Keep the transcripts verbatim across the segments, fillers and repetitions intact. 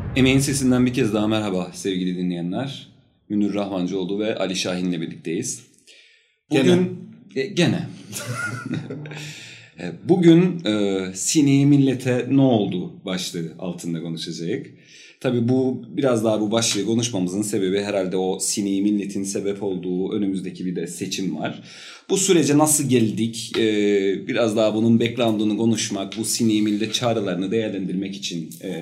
Emeğin Sesinden bir kez daha merhaba sevgili dinleyenler. Münir Rahmancıoğlu ve Ali Şahin'le birlikteyiz. Bugün gene. E, gene. Bugün e, Sini Millete ne oldu başlığı altında konuşacağız. Tabii bu biraz daha bu başlığı konuşmamızın sebebi herhalde o Sini Milletin sebep olduğu önümüzdeki bir de seçim var. Bu sürece nasıl geldik? E, biraz daha bunun background'unu konuşmak, bu Sini Millet çağrılarını değerlendirmek için e,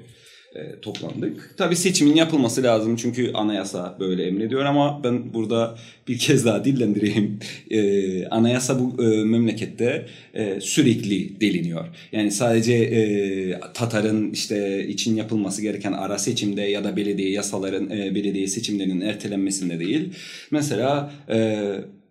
E, toplandık. Tabii seçimin yapılması lazım çünkü anayasa böyle emrediyor ama ben burada bir kez daha dillendireyim. E, anayasa bu e, memlekette e, sürekli deliniyor. Yani sadece e, Tatar'ın işte için yapılması gereken ara seçimde ya da belediye yasaların, e, belediye seçimlerinin ertelenmesinde değil. Mesela e,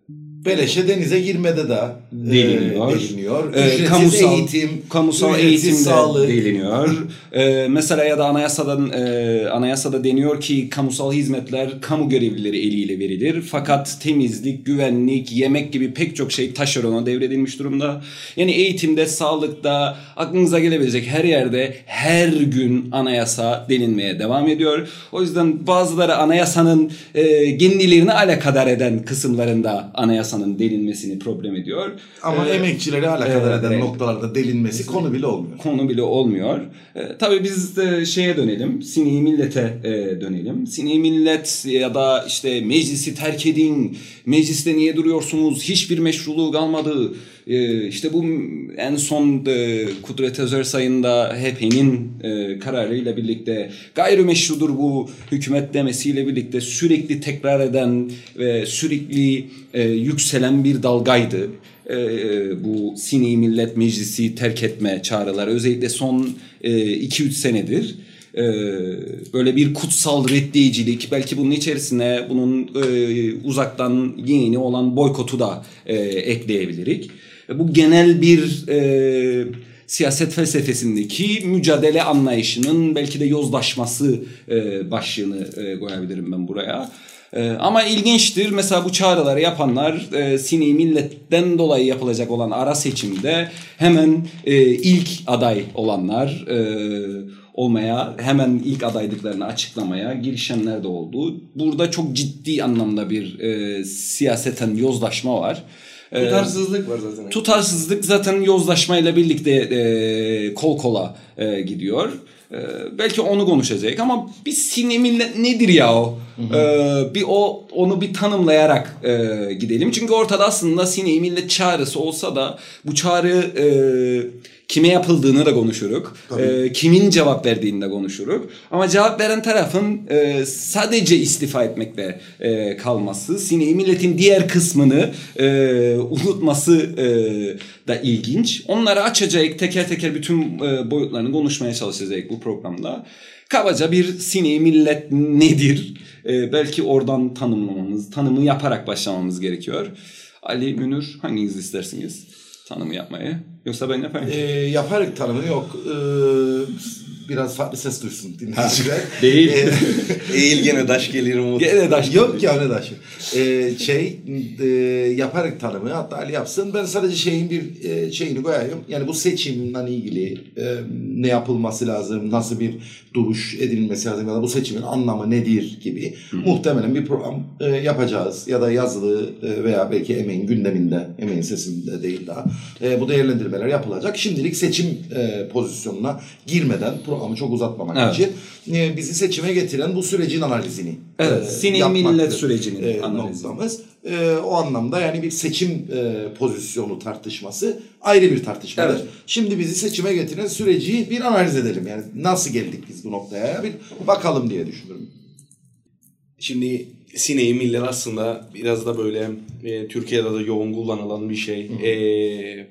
Beleşe denize girmede de deliniyor. E, deliniyor. E, kamusal eğitim, kamusal eğitimde deliniyor. e, mesela ya da anayasadan e, anayasada deniyor ki kamusal hizmetler kamu görevlileri eliyle verilir. Fakat temizlik, güvenlik, yemek gibi pek çok şey taşerona devredilmiş durumda. Yani eğitimde, sağlıkta, aklınıza gelebilecek her yerde her gün anayasa delinmeye devam ediyor. O yüzden bazıları anayasanın e, kendilerini alakadar eden kısımlarında anayasanın delinmesini problem ediyor. Ama ee, emekçileri alakadar e, eden evet. noktalarda delinmesi Kesinlikle. konu bile olmuyor. Konu bile olmuyor. E, tabii biz de şeye dönelim. Sini Millet'e e, dönelim. Sini Millet ya da işte meclisi terk edin. Mecliste niye duruyorsunuz? Hiçbir meşruluğu kalmadı. E, işte bu en son e, Kudret Özersay'ın da H P N'nin e, kararıyla birlikte gayrimeşrudur bu hükümet demesiyle birlikte sürekli tekrar eden ve sürekli e, yükselen bir dalgaydı. E, bu Sini Millet Meclisi terk etme çağrıları özellikle son iki üç senedir e, böyle bir kutsal reddiyicilik, belki bunun içerisine bunun e, uzaktan yeni olan boykotu da e, ekleyebilirik. Bu genel bir e, siyaset felsefesindeki mücadele anlayışının belki de yozlaşması e, başlığını e, koyabilirim ben buraya. Ee, ama ilginçtir. Mesela bu çağrıları yapanlar e, Sini Millet'ten dolayı yapılacak olan ara seçimde hemen e, ilk aday olanlar e, olmaya, hemen ilk adaylıklarını açıklamaya girişenler de oldu. Burada çok ciddi anlamda bir e, siyaseten yozlaşma var. Tutarsızlık var zaten. Tutarsızlık zaten yozlaşmayla birlikte e, kol kola e, gidiyor. Ee, belki onu konuşacak ama bir Sini Millet nedir ya o? Ee, bir o onu bir tanımlayarak e, gidelim. Çünkü ortada aslında Sini Millet çağrısı olsa da bu çağrı e, kime yapıldığını da konuşuruz. E, kimin cevap verdiğini de konuşuruz. Ama cevap veren tarafın e, sadece istifa etmekle e, kalması, Sini Millet'in diğer kısmını e, unutması e, da ilginç. Onları açacak, teker teker bütün e, boyutlarını konuşmaya çalışacağız bu programda. Kabaca bir Sini Millet nedir? E, belki oradan tanımlamamız, tanımı yaparak başlamamız gerekiyor. Ali, Münir, hanginiz istersiniz tanımı yapmayı? Yoksa ben yapayım. E, yaparak tanımı yok. E, biraz farklı ses duysun dinleyiciler. Değil. Eğil gene daş gelir umut. Gene daş Yok ya ne daşı. Ee, şey e, yaparak tanımı hatta Ali yapsın. Ben sadece şeyin bir e, şeyini koyayım. Yani bu seçimle ilgili e, ne yapılması lazım, nasıl bir duruş edilmesi lazım ya da bu seçimin anlamı nedir gibi Hı. muhtemelen bir program e, yapacağız. Ya da yazılı e, veya belki Emeğin gündeminde, Emeğin Sesi'nde değil daha. E, bu değerlendirmeler yapılacak. Şimdilik seçim e, pozisyonuna girmeden programı çok uzatmamak evet. için e, bizi seçime getiren bu sürecin analizini evet, e, Sini Millet sürecinin e, analizi. Noktamız. E, o anlamda yani bir seçim e, pozisyonu tartışması ayrı bir tartışmadır. Evet. Şimdi bizi seçime getiren süreci bir analiz edelim. Yani nasıl geldik biz bu noktaya bir bakalım diye düşünüyorum. Şimdi Sini Millet aslında biraz da böyle e, Türkiye'de de yoğun kullanılan bir şey. Eee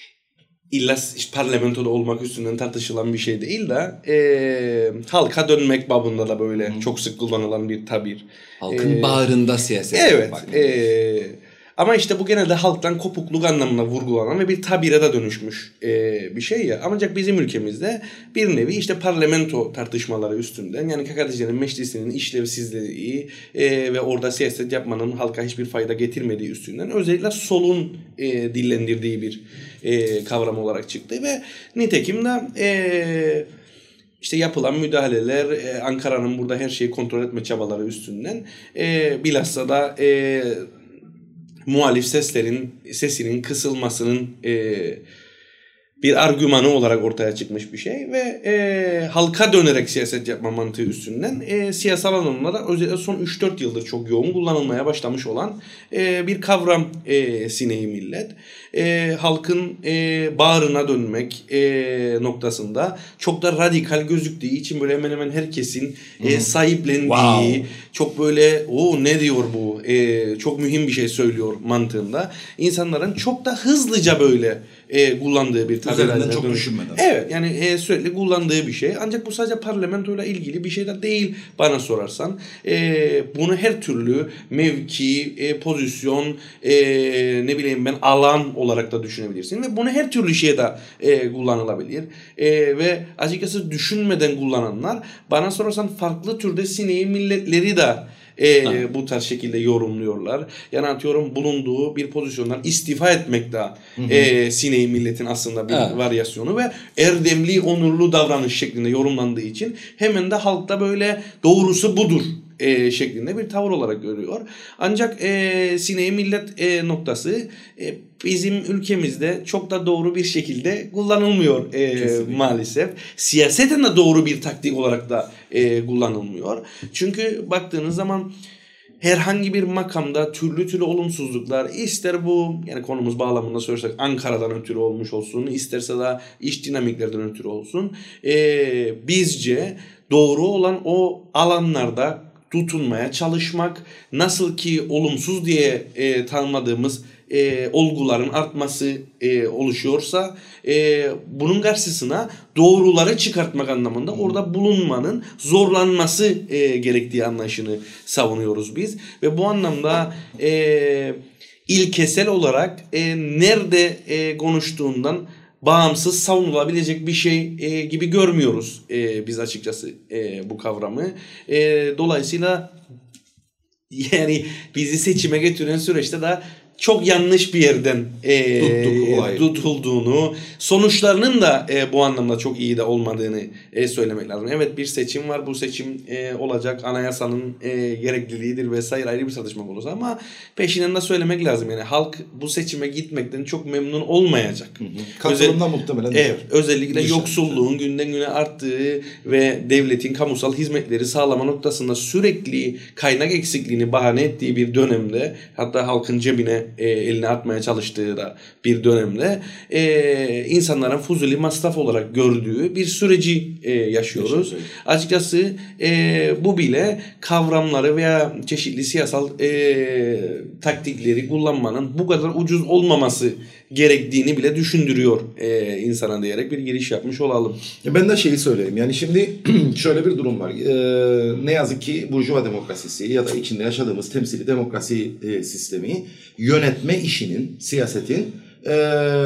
İlla işte parlamentoda olmak üstünden tartışılan bir şey değil de e, halka dönmek babında da böyle hmm. çok sık kullanılan bir tabir. Halkın ee, bağrında siyaset. Evet. E, ama işte bu genelde halktan kopukluk anlamına vurgulanan ve bir tabire de dönüşmüş e, bir şey ya. Ancak bizim ülkemizde bir nevi işte parlamento tartışmaları üstünden yani K K T C'nin meclisinin işlevsizliği e, ve orada siyaset yapmanın halka hiçbir fayda getirmediği üstünden özellikle solun e, dillendirdiği bir e, kavram olarak çıktı ve nitekim de e, işte yapılan müdahaleler, e, Ankara'nın burada her şeyi kontrol etme çabaları üstünden e, bilhassa da e, muhalif seslerin sesinin kısılmasının e, bir argümanı olarak ortaya çıkmış bir şey ve e, halka dönerek siyaset yapma mantığı üstünden e, siyasal alanlara özellikle son üç dört yıldır çok yoğun kullanılmaya başlamış olan e, bir kavram e, sineği millet. E, halkın e, bağrına dönmek e, noktasında çok da radikal gözüktüğü için böyle hemen hemen herkesin e, sahiplendiği, wow. çok böyle o ne diyor bu e, çok mühim bir şey söylüyor mantığında insanların çok da hızlıca böyle e, kullandığı bir üzerinden çok dönüş. düşünmeden. Evet yani e, sürekli kullandığı bir şey. Ancak bu sadece parlamentoyla ilgili bir şey de değil bana sorarsan. E, bunu her türlü mevki, e, pozisyon, e, ne bileyim ben alan olarak da düşünebilirsin. Ve bunu her türlü şeye de e, kullanılabilir. E, ve açıkçası düşünmeden kullananlar bana sorarsan farklı türde sineği milletleri de E, bu tarz şekilde yorumluyorlar. Yani atıyorum bulunduğu bir pozisyondan istifa etmek de e, sineği milletin aslında bir evet. varyasyonu ve erdemli, onurlu davranış şeklinde yorumlandığı için hemen de halkta böyle doğrusu budur E, şeklinde bir tavır olarak görüyor. Ancak e, sineği millet e, noktası e, bizim ülkemizde çok da doğru bir şekilde kullanılmıyor e, maalesef. Siyaseten de doğru bir taktik olarak da e, kullanılmıyor. Çünkü baktığınız zaman herhangi bir makamda türlü türlü olumsuzluklar ister bu yani konumuz bağlamında söylersek Ankara'dan ötürü olmuş olsun isterse de iş dinamiklerden ötürü olsun e, bizce doğru olan o alanlarda tutunmaya çalışmak nasıl ki olumsuz diye e, tanımladığımız e, olguların artması e, oluşuyorsa e, bunun karşısına doğruları çıkartmak anlamında orada bulunmanın zorlanması e, gerektiği anlayışını savunuyoruz biz ve bu anlamda e, ilkesel olarak e, nerede e, konuştuğundan bağımsız savunulabilecek bir şey e, gibi görmüyoruz e, biz açıkçası e, bu kavramı. E, dolayısıyla yani bizi seçime getiren süreçte de çok yanlış bir yerden e, tutulduğunu, sonuçlarının da e, bu anlamda çok iyi de olmadığını e, söylemek lazım. Evet bir seçim var, bu seçim e, olacak, anayasanın e, gerekliliğidir vesaire ayrı bir tartışma konusu ama peşinden de söylemek lazım. Yani halk bu seçime gitmekten çok memnun olmayacak. Katılımda muhtemelen. Evet, özellikle düşer, yoksulluğun düşer. günden güne arttığı ve devletin kamusal hizmetleri sağlama noktasında sürekli kaynak eksikliğini bahane ettiği bir dönemde hatta halkın cebine E, eline atmaya çalıştığı da bir dönemde e, insanların fuzuli masraf olarak gördüğü bir süreci e, yaşıyoruz. Teşekkür. Açıkçası e, bu bile kavramları veya çeşitli siyasal e, taktikleri kullanmanın bu kadar ucuz olmaması gerektiğini bile düşündürüyor e, insana diyerek bir giriş yapmış olalım. Ben de şeyi söyleyeyim. Yani şimdi şöyle bir durum var. Ee, ne yazık ki burjuva demokrasisi ya da içinde yaşadığımız temsili demokrasi e, sistemi yönetme işinin, siyasetin e,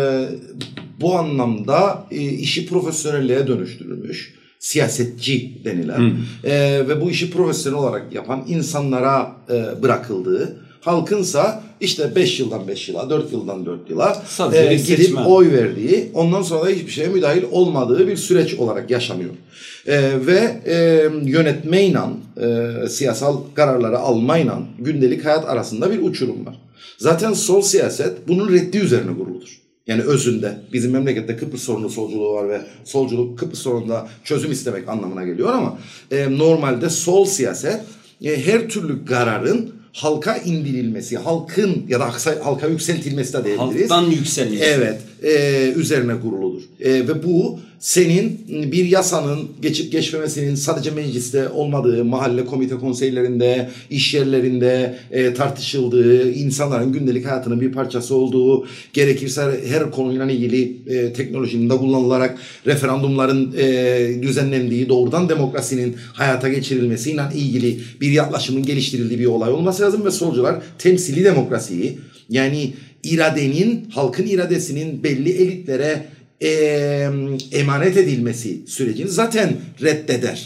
bu anlamda e, işi profesyonelliğe dönüştürülmüş. Siyasetçi denilen e, ve bu işi profesyonel olarak yapan insanlara e, bırakıldığı, halkınsa işte beş yıldan beş yıla, dört yıldan dört yıla e, gidip seçmen. oy verdiği, ondan sonra da hiçbir şeye müdahil olmadığı bir süreç olarak yaşanıyor. E, ve e, yönetmeyle, e, siyasal kararları almayla gündelik hayat arasında bir uçurum var. Zaten sol siyaset bunun reddi üzerine kuruludur. Yani özünde bizim memlekette Kıbrıs sorunu solculuğu var ve solculuk Kıbrıs sorununda çözüm istemek anlamına geliyor ama e, normalde sol siyaset e, her türlü kararın halka indirilmesi, halkın ya da halka yükseltilmesi de diyebiliriz. Halktan yükselmesi. Evet, e, üzerine kuruludur. E, ve bu senin bir yasanın geçip geçmemesinin sadece mecliste olmadığı, mahalle komite konseylerinde, iş yerlerinde e, tartışıldığı, insanların gündelik hayatının bir parçası olduğu, gerekirse her konuyla ilgili e, teknolojinin de kullanılarak referandumların e, düzenlendiği, doğrudan demokrasinin hayata geçirilmesiyle ilgili bir yaklaşımın geliştirildiği bir olay olması lazım ve solcular temsili demokrasiyi, yani iradenin, halkın iradesinin belli elitlere e, emanet edilmesi sürecini zaten reddeder.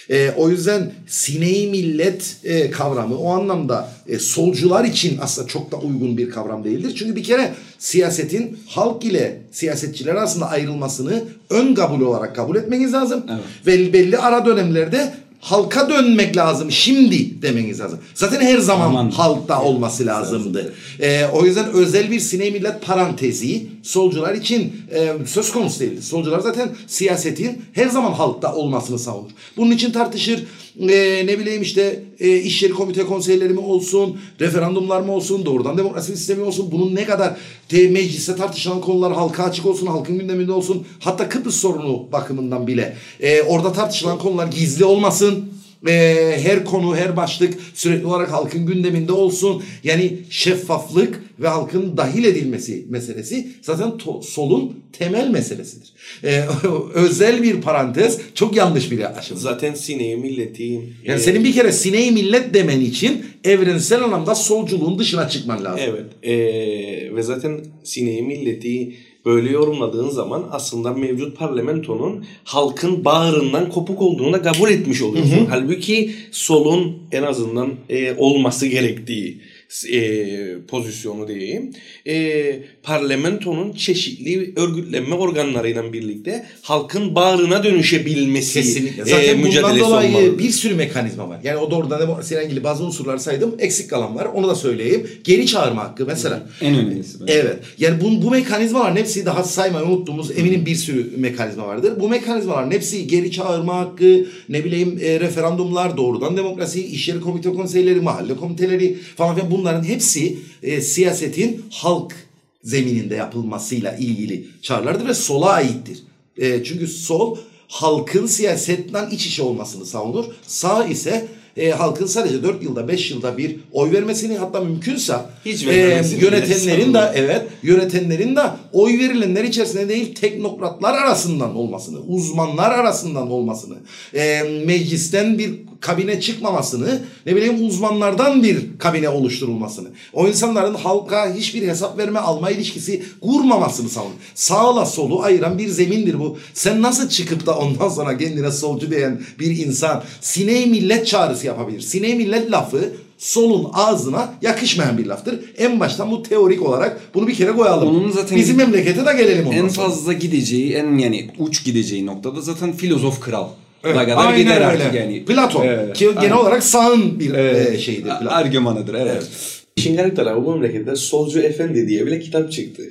E, o yüzden sineği millet e, kavramı o anlamda e, solcular için aslında çok da uygun bir kavram değildir. Çünkü bir kere siyasetin halk ile siyasetçiler arasında ayrılmasını ön kabul olarak kabul etmeniz lazım. Evet. Ve belli ara dönemlerde halka dönmek lazım şimdi demeniz lazım. Zaten her zaman Aman. halkta olması lazımdı. Ee, o yüzden özel bir sineği millet parantezi solcular için e, söz konusu değildir. Solcular zaten siyasetin her zaman halkta olmasını savunur. Bunun için tartışır. E, ne bileyim işte e, iş yeri komite konseyleri mi olsun, referandumlar mı olsun, doğrudan demokrasi sistemi olsun, bunun ne kadar te, mecliste tartışılan konular halka açık olsun, halkın gündeminde olsun, hatta Kıbrıs sorunu bakımından bile e, orada tartışılan konular gizli olmasın. Ee, her konu, her başlık sürekli olarak halkın gündeminde olsun. Yani şeffaflık ve halkın dahil edilmesi meselesi zaten to- solun temel meselesidir. Ee, özel bir parantez çok yanlış bir aşım. Zaten sineği milleti... Yani e, senin bir kere sineği millet demen için evrensel anlamda solculuğun dışına çıkman lazım. Evet. E, ve zaten sineği milleti böyle yorumladığın zaman aslında mevcut parlamentonun halkın bağrından kopuk olduğunu da kabul etmiş oluyorsun. Hı hı. Halbuki solun en azından e, olması gerektiği e, pozisyonu diyeyim. E, parlamentonun çeşitli örgütlenme organlarıyla birlikte halkın bağrına dönüşebilmesi Kesinlikle. Zaten e, bundan dolayı olmalıdır. bir sürü mekanizma var. Yani o doğrudan demokrasiyle ilgili bazı unsurları saydım. Eksik kalan var. Onu da söyleyeyim. Geri çağırma hakkı mesela. En önemlisi. Evet. Yani bu, bu mekanizmaların hepsi daha saymayı unuttuğumuz eminim bir sürü mekanizma vardır. Bu mekanizmaların hepsi geri çağırma hakkı, ne bileyim e, referandumlar, doğrudan demokrasi, iş yeri komite konseyleri, mahalle komiteleri falan filan, bunların hepsi e, siyasetin halk zemininde yapılmasıyla ilgili çağrılardır ve sola aittir. E, çünkü sol halkın siyasetten iç içe olmasını savunur. Sağ ise e, halkın sadece dört yılda beş yılda bir oy vermesini, hatta mümkünse Hiç e, vermemesini yönetenlerin bile de evet yönetenlerin de oy verilenler içerisinde değil teknokratlar arasından olmasını, uzmanlar arasından olmasını, e, meclisten bir kabine çıkmamasını, ne bileyim uzmanlardan bir kabine oluşturulmasını, o insanların halka hiçbir hesap verme alma ilişkisi kurmamasını savunur. Sağla solu ayıran bir zemindir bu. Sen nasıl çıkıp da ondan sonra kendine solcu diyen bir insan sineği millet çağrısı yapabilir? Sineği millet lafı solun ağzına yakışmayan bir laftır. En baştan bu teorik olarak bunu bir kere koyalım. Onun zaten bizim memlekete de gelelim ondan en sonra. fazla gideceği, en yani uç gideceği noktada zaten filozof kral. Evet, kadar aynen gider öyle. artık yani. Platon Evet, ki genel aynen. olarak sağın bir Evet. e, şeyidir. Platon. Argümanıdır evet. Evet. İşin garip tarafı bu memlekette Solcu Efendi diye bile kitap çıktı.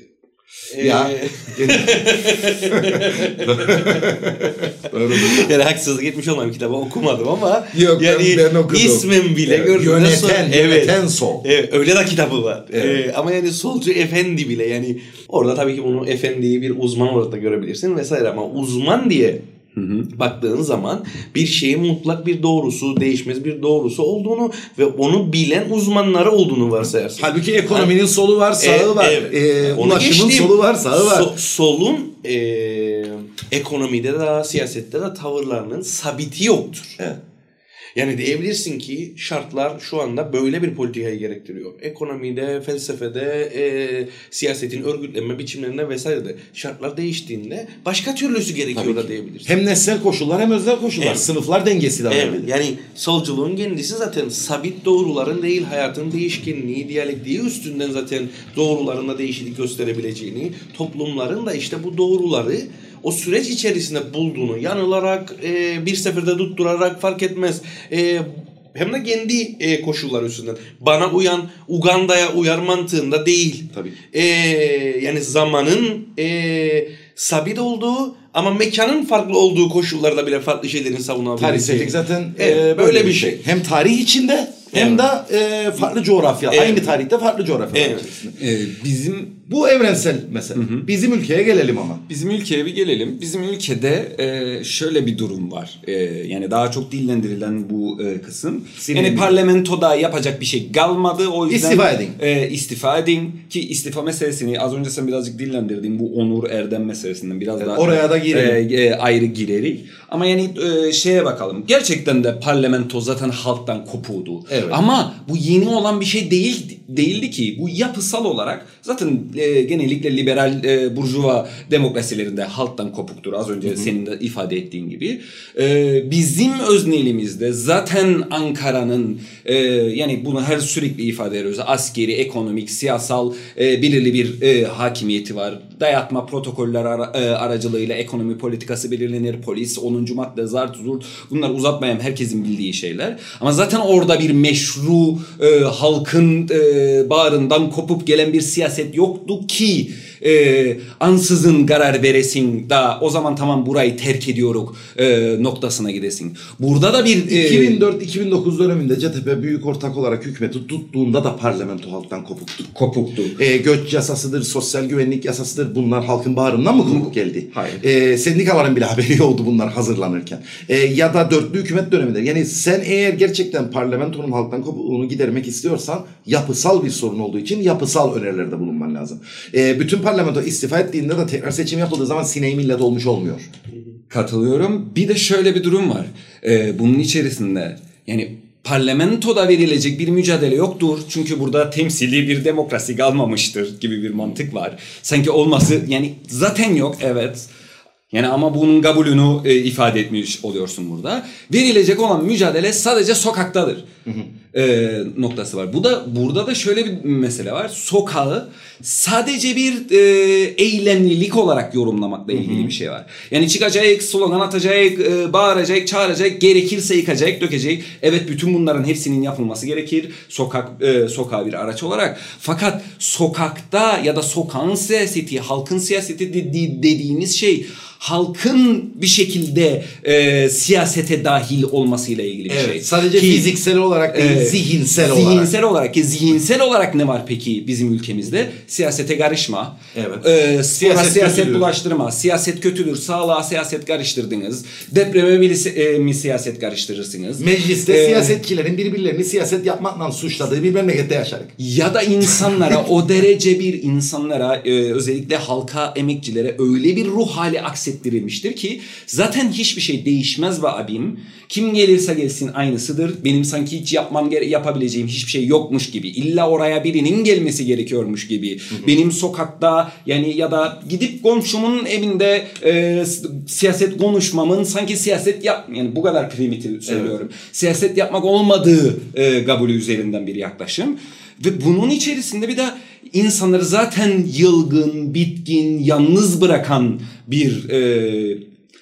Ya. Ee, yani haksızlık etmiş olmayayım, kitabı okumadım ama Yok, yani ben, ben okudum. ismen bile Evet, gördüm. yöneten, Sol- yöneten evet. sol. Evet, öyle de kitabı var. Evet. Ee, ama yani Solcu Efendi bile, yani orada tabii ki bunu efendiyi bir uzman olarak da görebilirsin vesaire, ama uzman diye Hı hı. baktığın zaman bir şeyin mutlak bir doğrusu, değişmez bir doğrusu olduğunu ve onu bilen uzmanları olduğunu varsayarsın. Halbuki ekonominin solu var, sağı E, var. evet. E, Onu ulaşımın geçtim. solu var, sağı var. So- solun e, ekonomide de siyasette de tavırlarının sabiti yoktur. Evet. Yani diyebilirsin ki şartlar şu anda böyle bir politikayı gerektiriyor. Ekonomide, felsefede, e, siyasetin örgütlenme biçimlerinde vesairede şartlar değiştiğinde başka türlüsü gerekiyor da diyebilirsin. Hem nesnel koşullar hem özel koşullar. Evet. Sınıflar dengesi de var. Evet, yani solculuğun kendisi zaten sabit doğruların değil, hayatın değişkenliği, diyalektiği üstünden zaten doğrularında değişiklik gösterebileceğini, toplumların da işte bu doğruları o süreç içerisinde bulduğunu, yanılarak, e, bir seferde tutturarak fark etmez. E, hem de kendi e, koşulları üstünden. Bana uyan, Uganda'ya uyar mantığında değil. Tabii. E, yani zamanın e, sabit olduğu ama mekanın farklı olduğu koşullarda bile farklı şeylerin savunabileceği. Tarihsellik zaten Evet, e, böyle, böyle bir bir şey. şey. Hem tarih içinde hem Evet. de e, farklı coğrafya. Evet. Aynı tarihte farklı coğrafya. Evet. Ee, bizim Bu evrensel mesela. Bizim ülkeye gelelim ama. Bizim ülkeye bir gelelim. Bizim ülkede e, şöyle bir durum var. E, yani daha çok dillendirilen bu e, kısım. Sinirli. Yani parlamentoda yapacak bir şey kalmadı. O yüzden İstifa edin. E, istifa edin. Ki istifa meselesini az önce sen birazcık dillendirdiğin bu onur erdem meselesinden biraz Evet, daha oraya da girelim. e, e, ayrı girerik. Ama yani e, şeye bakalım. Gerçekten de parlamento zaten halktan kopuğdu. Evet. Ama bu yeni olan bir şey değil değildi ki. Bu yapısal olarak zaten e, genellikle liberal e, burjuva demokrasilerinde halktan kopuktur. Az önce hı hı. senin de ifade ettiğin gibi. E, bizim öznelimizde zaten Ankara'nın e, yani bunu her sürekli ifade ediyoruz. Askeri, ekonomik, siyasal e, belirli bir e, hakimiyeti var. Dayatma protokoller ara, e, aracılığıyla ekonomi politikası belirlenir. Polis, onuncu madde, zart, zurt. Bunlar uzatmayan herkesin bildiği şeyler. Ama zaten orada bir meşru e, halkın e, bağrından kopup gelen bir siyaset yoktu ki e, ansızın karar veresin da o zaman tamam burayı terk ediyoruz e, noktasına gidesin. Burada da bir e, iki bin dört iki bin dokuz döneminde C T P büyük ortak olarak hükümeti tuttuğunda da parlamento halktan kopuktu. Kopuktu. E, göç yasasıdır, sosyal güvenlik yasasıdır. Bunlar halkın bağrından mı kopuk geldi? Hayır. E, sendikaların bile haberi yoktu bunlar hazırlanırken. E, ya da dörtlü hükümet döneminde. Yani sen eğer gerçekten parlamentonun halktan kopuğunu gidermek istiyorsan yapısal bir sorun olduğu için yapısal önerilerde bulunman lazım. E, bütün parlamento istifa ettiğinde de tekrar seçim yapıldığı zaman sineği millet olmuş olmuyor. Katılıyorum. Bir de şöyle bir durum var. Ee, bunun içerisinde yani parlamentoda verilecek bir mücadele yoktur. Çünkü burada temsili bir demokrasi kalmamıştır gibi bir mantık var. Sanki olması yani zaten yok evet. Yani ama bunun kabulünü e, ifade etmiş oluyorsun burada. Verilecek olan mücadele sadece sokaktadır. Hı hı. E, noktası var. Bu da burada da şöyle bir mesele var. Sokağı sadece bir e, eylemlilik olarak yorumlamakla ilgili hı hı. bir şey var. Yani çıkacak, slogan atacak, e, bağıracak, çağıracak, gerekirse yıkacak, dökecek. Evet bütün bunların hepsinin yapılması gerekir. Sokak e, sokağı bir araç olarak. Fakat sokakta ya da sokağın siyaseti, halkın siyaseti dedi, dediğimiz şey halkın bir şekilde e, siyasete dahil olmasıyla ilgili bir evet, şey. Sadece ki, fiziksel olarak değil, e, zihinsel olarak. Zihinsel olarak ki zihinsel olarak ne var peki bizim ülkemizde? Siyasete karışma. Evet. E, siyaset, siyaset kötüdür. bulaştırma. Siyaset kötüdür. Sağlığa siyaset karıştırdınız. Depreme mi, e, mi siyaset karıştırırsınız? Mecliste e, siyasetçilerin birbirlerini siyaset yapmakla suçladığı bir memlekette yaşarız. Ya da insanlara o derece bir insanlara e, özellikle halka, emekçilere öyle bir ruh hali aksettirilmiştir ki zaten hiçbir şey değişmez be abim. Kim gelirse gelsin aynısıdır. Benim sanki hiç yapmam yapabileceğim hiçbir şey yokmuş gibi. İlla oraya birinin gelmesi gerekiyormuş gibi. Hı hı. Benim sokakta yani ya da gidip komşumun evinde e, siyaset konuşmamın sanki siyaset yap yani bu kadar primitif söylüyorum. Evet. Siyaset yapmak olmadığı e, kabulü üzerinden bir yaklaşım. Ve bunun içerisinde bir de insanları zaten yılgın, bitkin, yalnız bırakan bir e,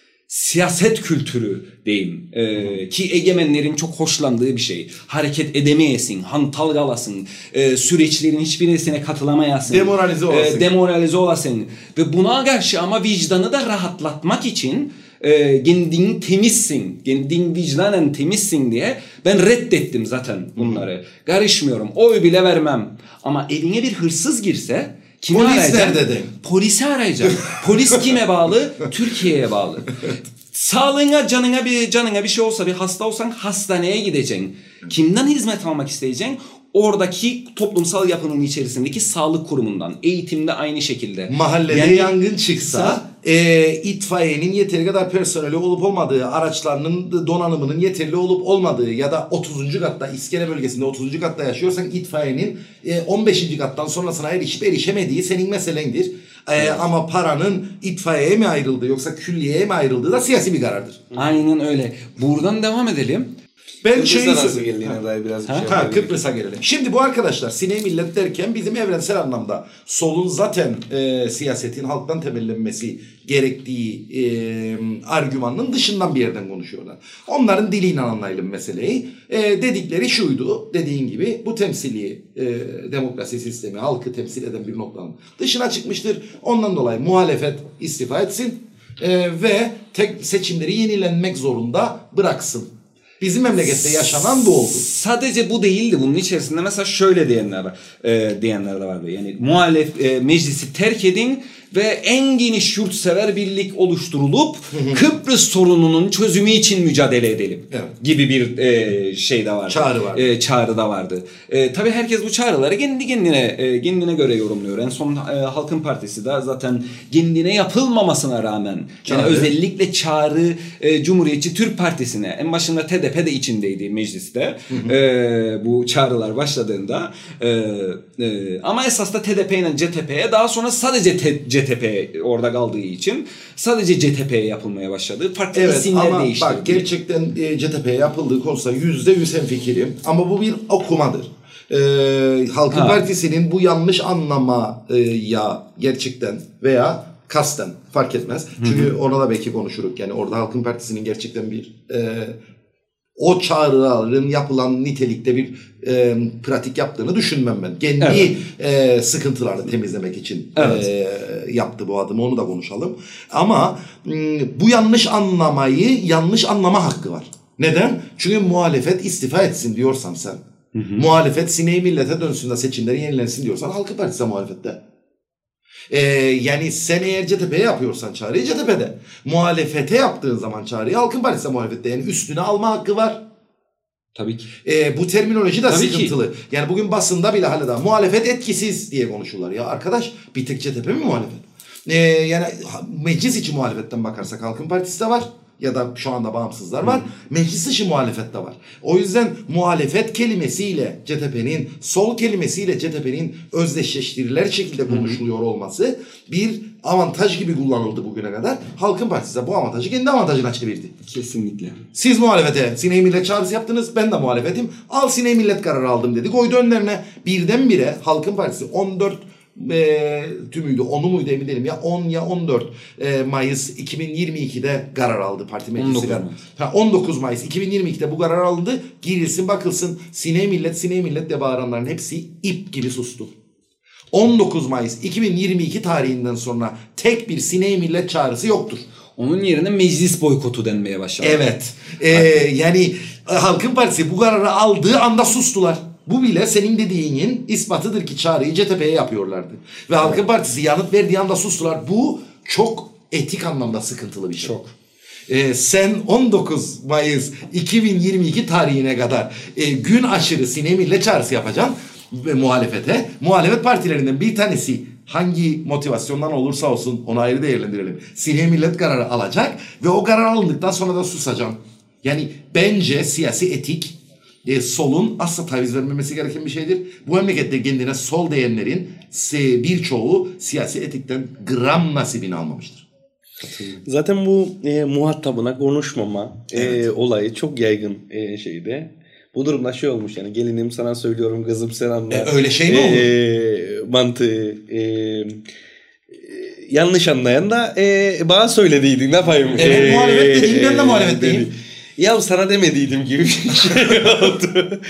siyaset kültürü diyeyim. E, ki egemenlerin çok hoşlandığı bir şey. Hareket edemeyesin, hantal kalasın, e, süreçlerin hiçbirisine katılamayasın. Demoralize olasın. E, demoralize olasın. Ve buna karşı ama vicdanı da rahatlatmak için e, kendin temizsin, kendin vicdanen temizsin diye ben reddettim zaten bunları. Karışmıyorum, oy bile vermem. Ama evine bir hırsız girse kimi arayacağım? Polisi arayacağım. Polis kime bağlı? Türkiye'ye bağlı. Sağlığına, canına bir canına bir şey olsa, bir hasta olsan hastaneye gideceksin. Kimden hizmet almak isteyeceksin? Oradaki toplumsal yapının içerisindeki sağlık kurumundan. Eğitimde aynı şekilde. Mahallede yani, yangın çıksa e, itfaiyenin yeteri kadar personeli olup olmadığı, araçlarının donanımının yeterli olup olmadığı ya da otuzuncu katta iskele bölgesinde otuzuncu katta yaşıyorsan itfaiyenin e, on beşinci kattan sonrasına erişip erişemediği senin meselendir. Ee, evet. Ama paranın itfaiyeye mi ayrıldığı yoksa külliyeye mi ayrıldığı da siyasi bir karardır. Aynen öyle. Buradan devam edelim. Ben Kıbrıs'a şeyi nasıl geldiğine dair biraz bir ha, şey ha, Kıbrıs'a gelelim. Şimdi bu arkadaşlar Sine Millet derken bizim evrensel anlamda solun zaten e, siyasetin halktan temellenmesi gerektiği e, argümanının dışından bir yerden konuşuyorlar. Onların diliyle anlayalım meseleyi. E, dedikleri şuydu, dediğin gibi bu temsili e, demokrasi sistemi halkı temsil eden bir noktanın dışına çıkmıştır. Ondan dolayı muhalefet istifa etsin e, ve tek seçimleri yenilenmek zorunda bıraksın. Bizim memlekette yaşanan bu oldu. Sadece bu değildi. Bunun içerisinde mesela şöyle diyenler e, diyenler de vardı. Yani muhalef e, meclisi terk edin ve en geniş yurtsever birlik oluşturulup Kıbrıs sorununun çözümü için mücadele edelim evet. gibi bir e, şey de vardı. Çağrı vardı. E, çağrı da vardı. E, tabii herkes bu çağrıları kendi kendine e, kendine göre yorumluyor. En son e, Halkın Partisi de zaten kendine yapılmamasına rağmen Çağrı. yani özellikle çağrı e, Cumhuriyetçi Türk Partisi'ne, en başında T D P de içindeydi mecliste hı hı. E, bu çağrılar başladığında e, e, ama esas da T D P ile C T P'ye, daha sonra sadece C T P orada kaldığı için sadece C T P'ye yapılmaya başladı. Farklı evet, isimler ama değiştirdi. bak gerçekten e, C T P'ye yapıldığı konusunda yüzde yüz hemfikirim. Ama bu bir okumadır. E, Halkın ha. Partisi'nin bu yanlış anlamaya gerçekten veya kasten fark etmez. Çünkü hı hı. orada da belki konuşuruk. Yani orada Halkın Partisi'nin gerçekten bir e, o çağrıların yapılan nitelikte bir e, pratik yaptığını düşünmem ben. Kendi evet. e, sıkıntılarını temizlemek için evet. e, yaptı bu adımı, onu da konuşalım. Ama m, bu yanlış anlamayı yanlış anlama hakkı var. Neden? Çünkü muhalefet istifa etsin diyorsan sen, hı hı. muhalefet sineği millete dönsün de seçimleri yenilensin diyorsan Halkın Partisi muhalefette. Ee, yani sen eğer C T P'ye yapıyorsan çağrıyı C T P'de. Muhalefete yaptığın zaman çağrıyı Halkın Partisi muhalefette. Yani üstüne alma hakkı var. Tabii ki. Ee, bu terminoloji de Tabii sıkıntılı. Ki. Yani bugün basında bile hala muhalefet etkisiz diye konuşurlar. Ya arkadaş, bir tek C T P mi muhalefet? Ee, yani meclis içi muhalefetten bakarsak Halkın Partisi de var. Ya da şu anda bağımsızlar var. Hmm. Meclis dışı muhalefet de var. O yüzden muhalefet kelimesiyle C T P'nin, sol kelimesiyle C T P'nin özdeşleştiriler şekilde konuşuluyor olması bir avantaj gibi kullanıldı bugüne kadar. Halkın Partisi de bu avantajı kendi avantajına çevirdi. Kesinlikle. Siz muhalefete Sineği Millet çağrısı yaptınız. Ben de muhalefetim. Al Sineği Millet kararı aldım dedi. Koydu önlerine. Birdenbire Halkın Partisi on dört E, tümüydü, onu muydu emin değilim ya, on ya on dört e, Mayıs iki bin yirmi iki'de karar aldı parti meclisi. Ha, on dokuz Mayıs iki bin yirmi iki'de bu karar alındı. Girilsin bakılsın, Sineği Millet Sineği Millet de bağıranların hepsi ip gibi sustu. on dokuz Mayıs iki bin yirmi iki tarihinden sonra tek bir Sineği Millet çağrısı yoktur. Onun yerine meclis boykotu denmeye başladı. Evet. Ee, yani Halkın Partisi bu kararı aldığı anda sustular. Bu bile senin dediğinin ispatıdır ki çağrıyı C T P'ye yapıyorlardı. Ve Halkın Partisi yanıt verdiği anda sustular. Bu çok etik anlamda sıkıntılı bir şey. Çok. Ee, sen on dokuz Mayıs iki bin yirmi iki tarihine kadar e, gün aşırı Sineği Millet çağrısı yapacaksın ve muhalefete. Muhalefet partilerinden bir tanesi hangi motivasyondan olursa olsun onu ayrı değerlendirelim. Sineği Millet kararı alacak ve o karar alındıktan sonra da susacaksın. Yani bence siyasi etik E, solun asla taviz vermemesi gereken bir şeydir. Bu memlekette kendine sol diyenlerin birçoğu siyasi etikten gram nasibini almamıştır. Zaten bu e, muhatabına konuşmama evet. e, olayı çok yaygın e, şeyde. Bu durumda şey olmuş yani, gelinim sana söylüyorum, kızım sen anla. E, öyle şey mi olur? E, mantığı e, e, yanlış anlayan da e, bana söylediydin ne yapayım? Evet e, muhalefet dediğim, ben de muhalefet e, diyeyim. Ya sana demediydim gibi bir şey oldu.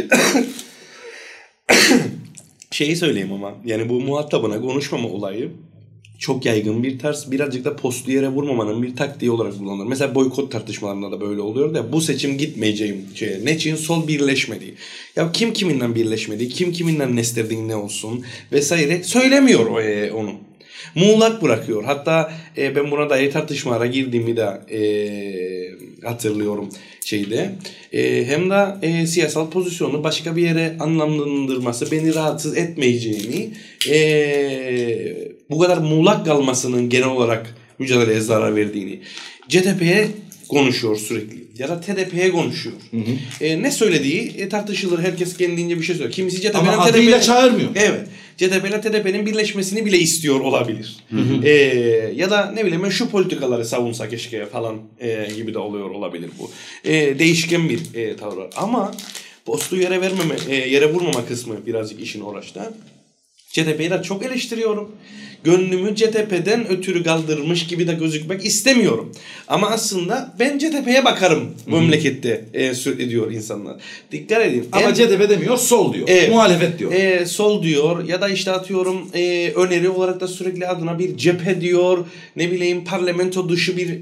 Şeyi söyleyeyim ama yani bu muhatabına konuşmama olayı çok yaygın bir tarz, birazcık da postu yere vurmamanın bir taktiği olarak kullanılır. Mesela boykot tartışmalarında da böyle oluyor da bu seçim gitmeyeceğim şeye. Ne için? Sol birleşmedi. Ya kim kiminle birleşmedi, kim kiminle nestirdiğin ne olsun vesaire söylemiyor o, e, onu. Muğlak bırakıyor. Hatta e, ben buna dair tartışmalara girdiğimi de e, hatırlıyorum şeyde. E, hem de e, siyasal pozisyonu başka bir yere anlamlandırması beni rahatsız etmeyeceğini, e, bu kadar muğlak kalmasının genel olarak mücadeleye zarar verdiğini, C T P'ye konuşuyor sürekli ya da T D P'ye konuşuyor. Hı hı. E, ne söylediği e, tartışılır. Herkes kendince bir şey söylüyor. Kimisi C T P'nin ama adıyla çağırmıyor. Evet. C T P ile T D P'nin birleşmesini bile istiyor olabilir. Hı hı. E, ya da ne bileyim şu politikaları savunsa keşke falan e, gibi de oluyor olabilir bu. E, değişken bir e, tavır. Ama postu yere vermeme, e, yere vurmama kısmı birazcık işin uğraşta. C T P'yi de çok eleştiriyorum. Gönlümü C T P'den ötürü kaldırmış gibi de gözükmek istemiyorum. Ama aslında ben C T P'ye bakarım bu memlekette e, diyor insanlar. Dikkat edin. Ama en, C T P demiyor, sol diyor. E, muhalefet diyor. E, sol diyor ya da işte atıyorum e, öneri olarak da sürekli adına bir cephe diyor. Ne bileyim parlamento dışı bir e,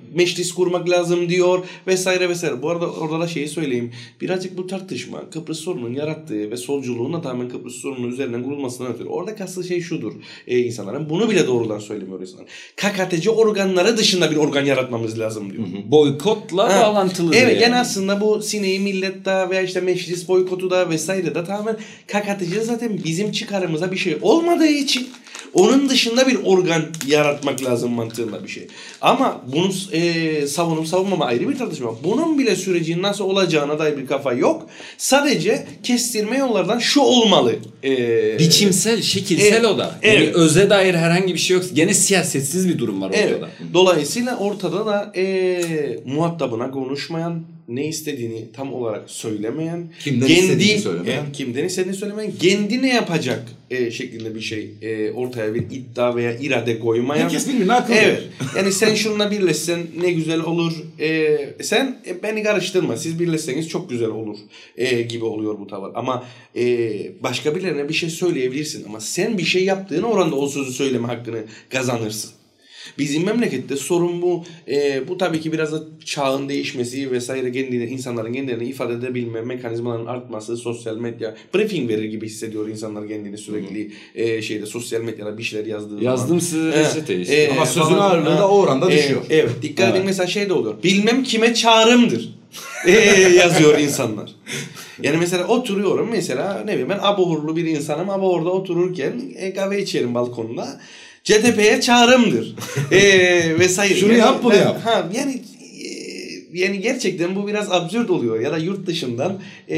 meclis kurmak lazım diyor vesaire vesaire. Bu arada orada da şeyi söyleyeyim. Birazcık bu tartışma Kıbrıs sorunun yarattığı ve solculuğun tamamen Kıbrıs sorunun üzerinden kurulmasından ötürü. Orada kastığı şey şudur e, insanların. Bunu bile doğrudan söylemiyor insanlar. K K T C organları dışında bir organ yaratmamız lazım diyor. Hı hı. Boykotla ha. bağlantılı. Evet yani. yani aslında bu Sine-i Millet'te veya işte meclis boykotu da vesaire de tamamen K K T C zaten bizim çıkarımıza bir şey olmadığı için onun dışında bir organ yaratmak lazım mantığında bir şey. Ama bunu e, savunup savunmama ayrı bir tartışma. Bunun bile sürecinin nasıl olacağına dair bir kafa yok. Sadece kestirme yollardan şu olmalı. E, Biçimsel, şekilsel e, o da. Evet. Yani öze dair herhangi bir şey yok. Gene siyasetsiz bir durum var ortada. Evet. Dolayısıyla ortada da e, muhatabına konuşmayan, ne istediğini tam olarak söylemeyen, kimden kendi, istediğini söylemeyen, e, kimden istediğini söylemeyen, kendi ne yapacak e, şeklinde bir şey e, ortaya bir iddia veya irade koymayan. Herkes birbirine akıl Evet. verir. Yani sen şununla birleşsen ne güzel olur. E, sen e, beni karıştırma. Siz birleşseniz çok güzel olur e, gibi oluyor bu tavır. Ama e, başka birilerine bir şey söyleyebilirsin. Ama sen bir şey yaptığın oranda o sözü söyleme hakkını kazanırsın. Bizim memlekette sorun bu. E, bu tabii ki biraz da çağın değişmesi vesaire, kendine, insanların kendilerini ifade edebilme mekanizmalarının artması, sosyal medya briefing verir gibi hissediyor insanlar kendini sürekli e, şeyde sosyal medyada bir şeyler yazdığı Yazdım zaman. size reçete işte. E, Ama sözün ağırlığı da o oranda e, düşüyor. Evet. Dikkat edin, evet. mesela şey de oluyor. Bilmem kime çağrımdır. e, yazıyor insanlar. Yani mesela oturuyorum, mesela ne bileyim ben Abohurlu bir insanım, ama orada otururken e, kahve içerim balkonda. C T P'ye çağrımdır. ee, vesaire. Şunu yani, yap, bunu ben, yap. Ha, yani e, yani gerçekten bu biraz absürt oluyor. Ya da yurt dışından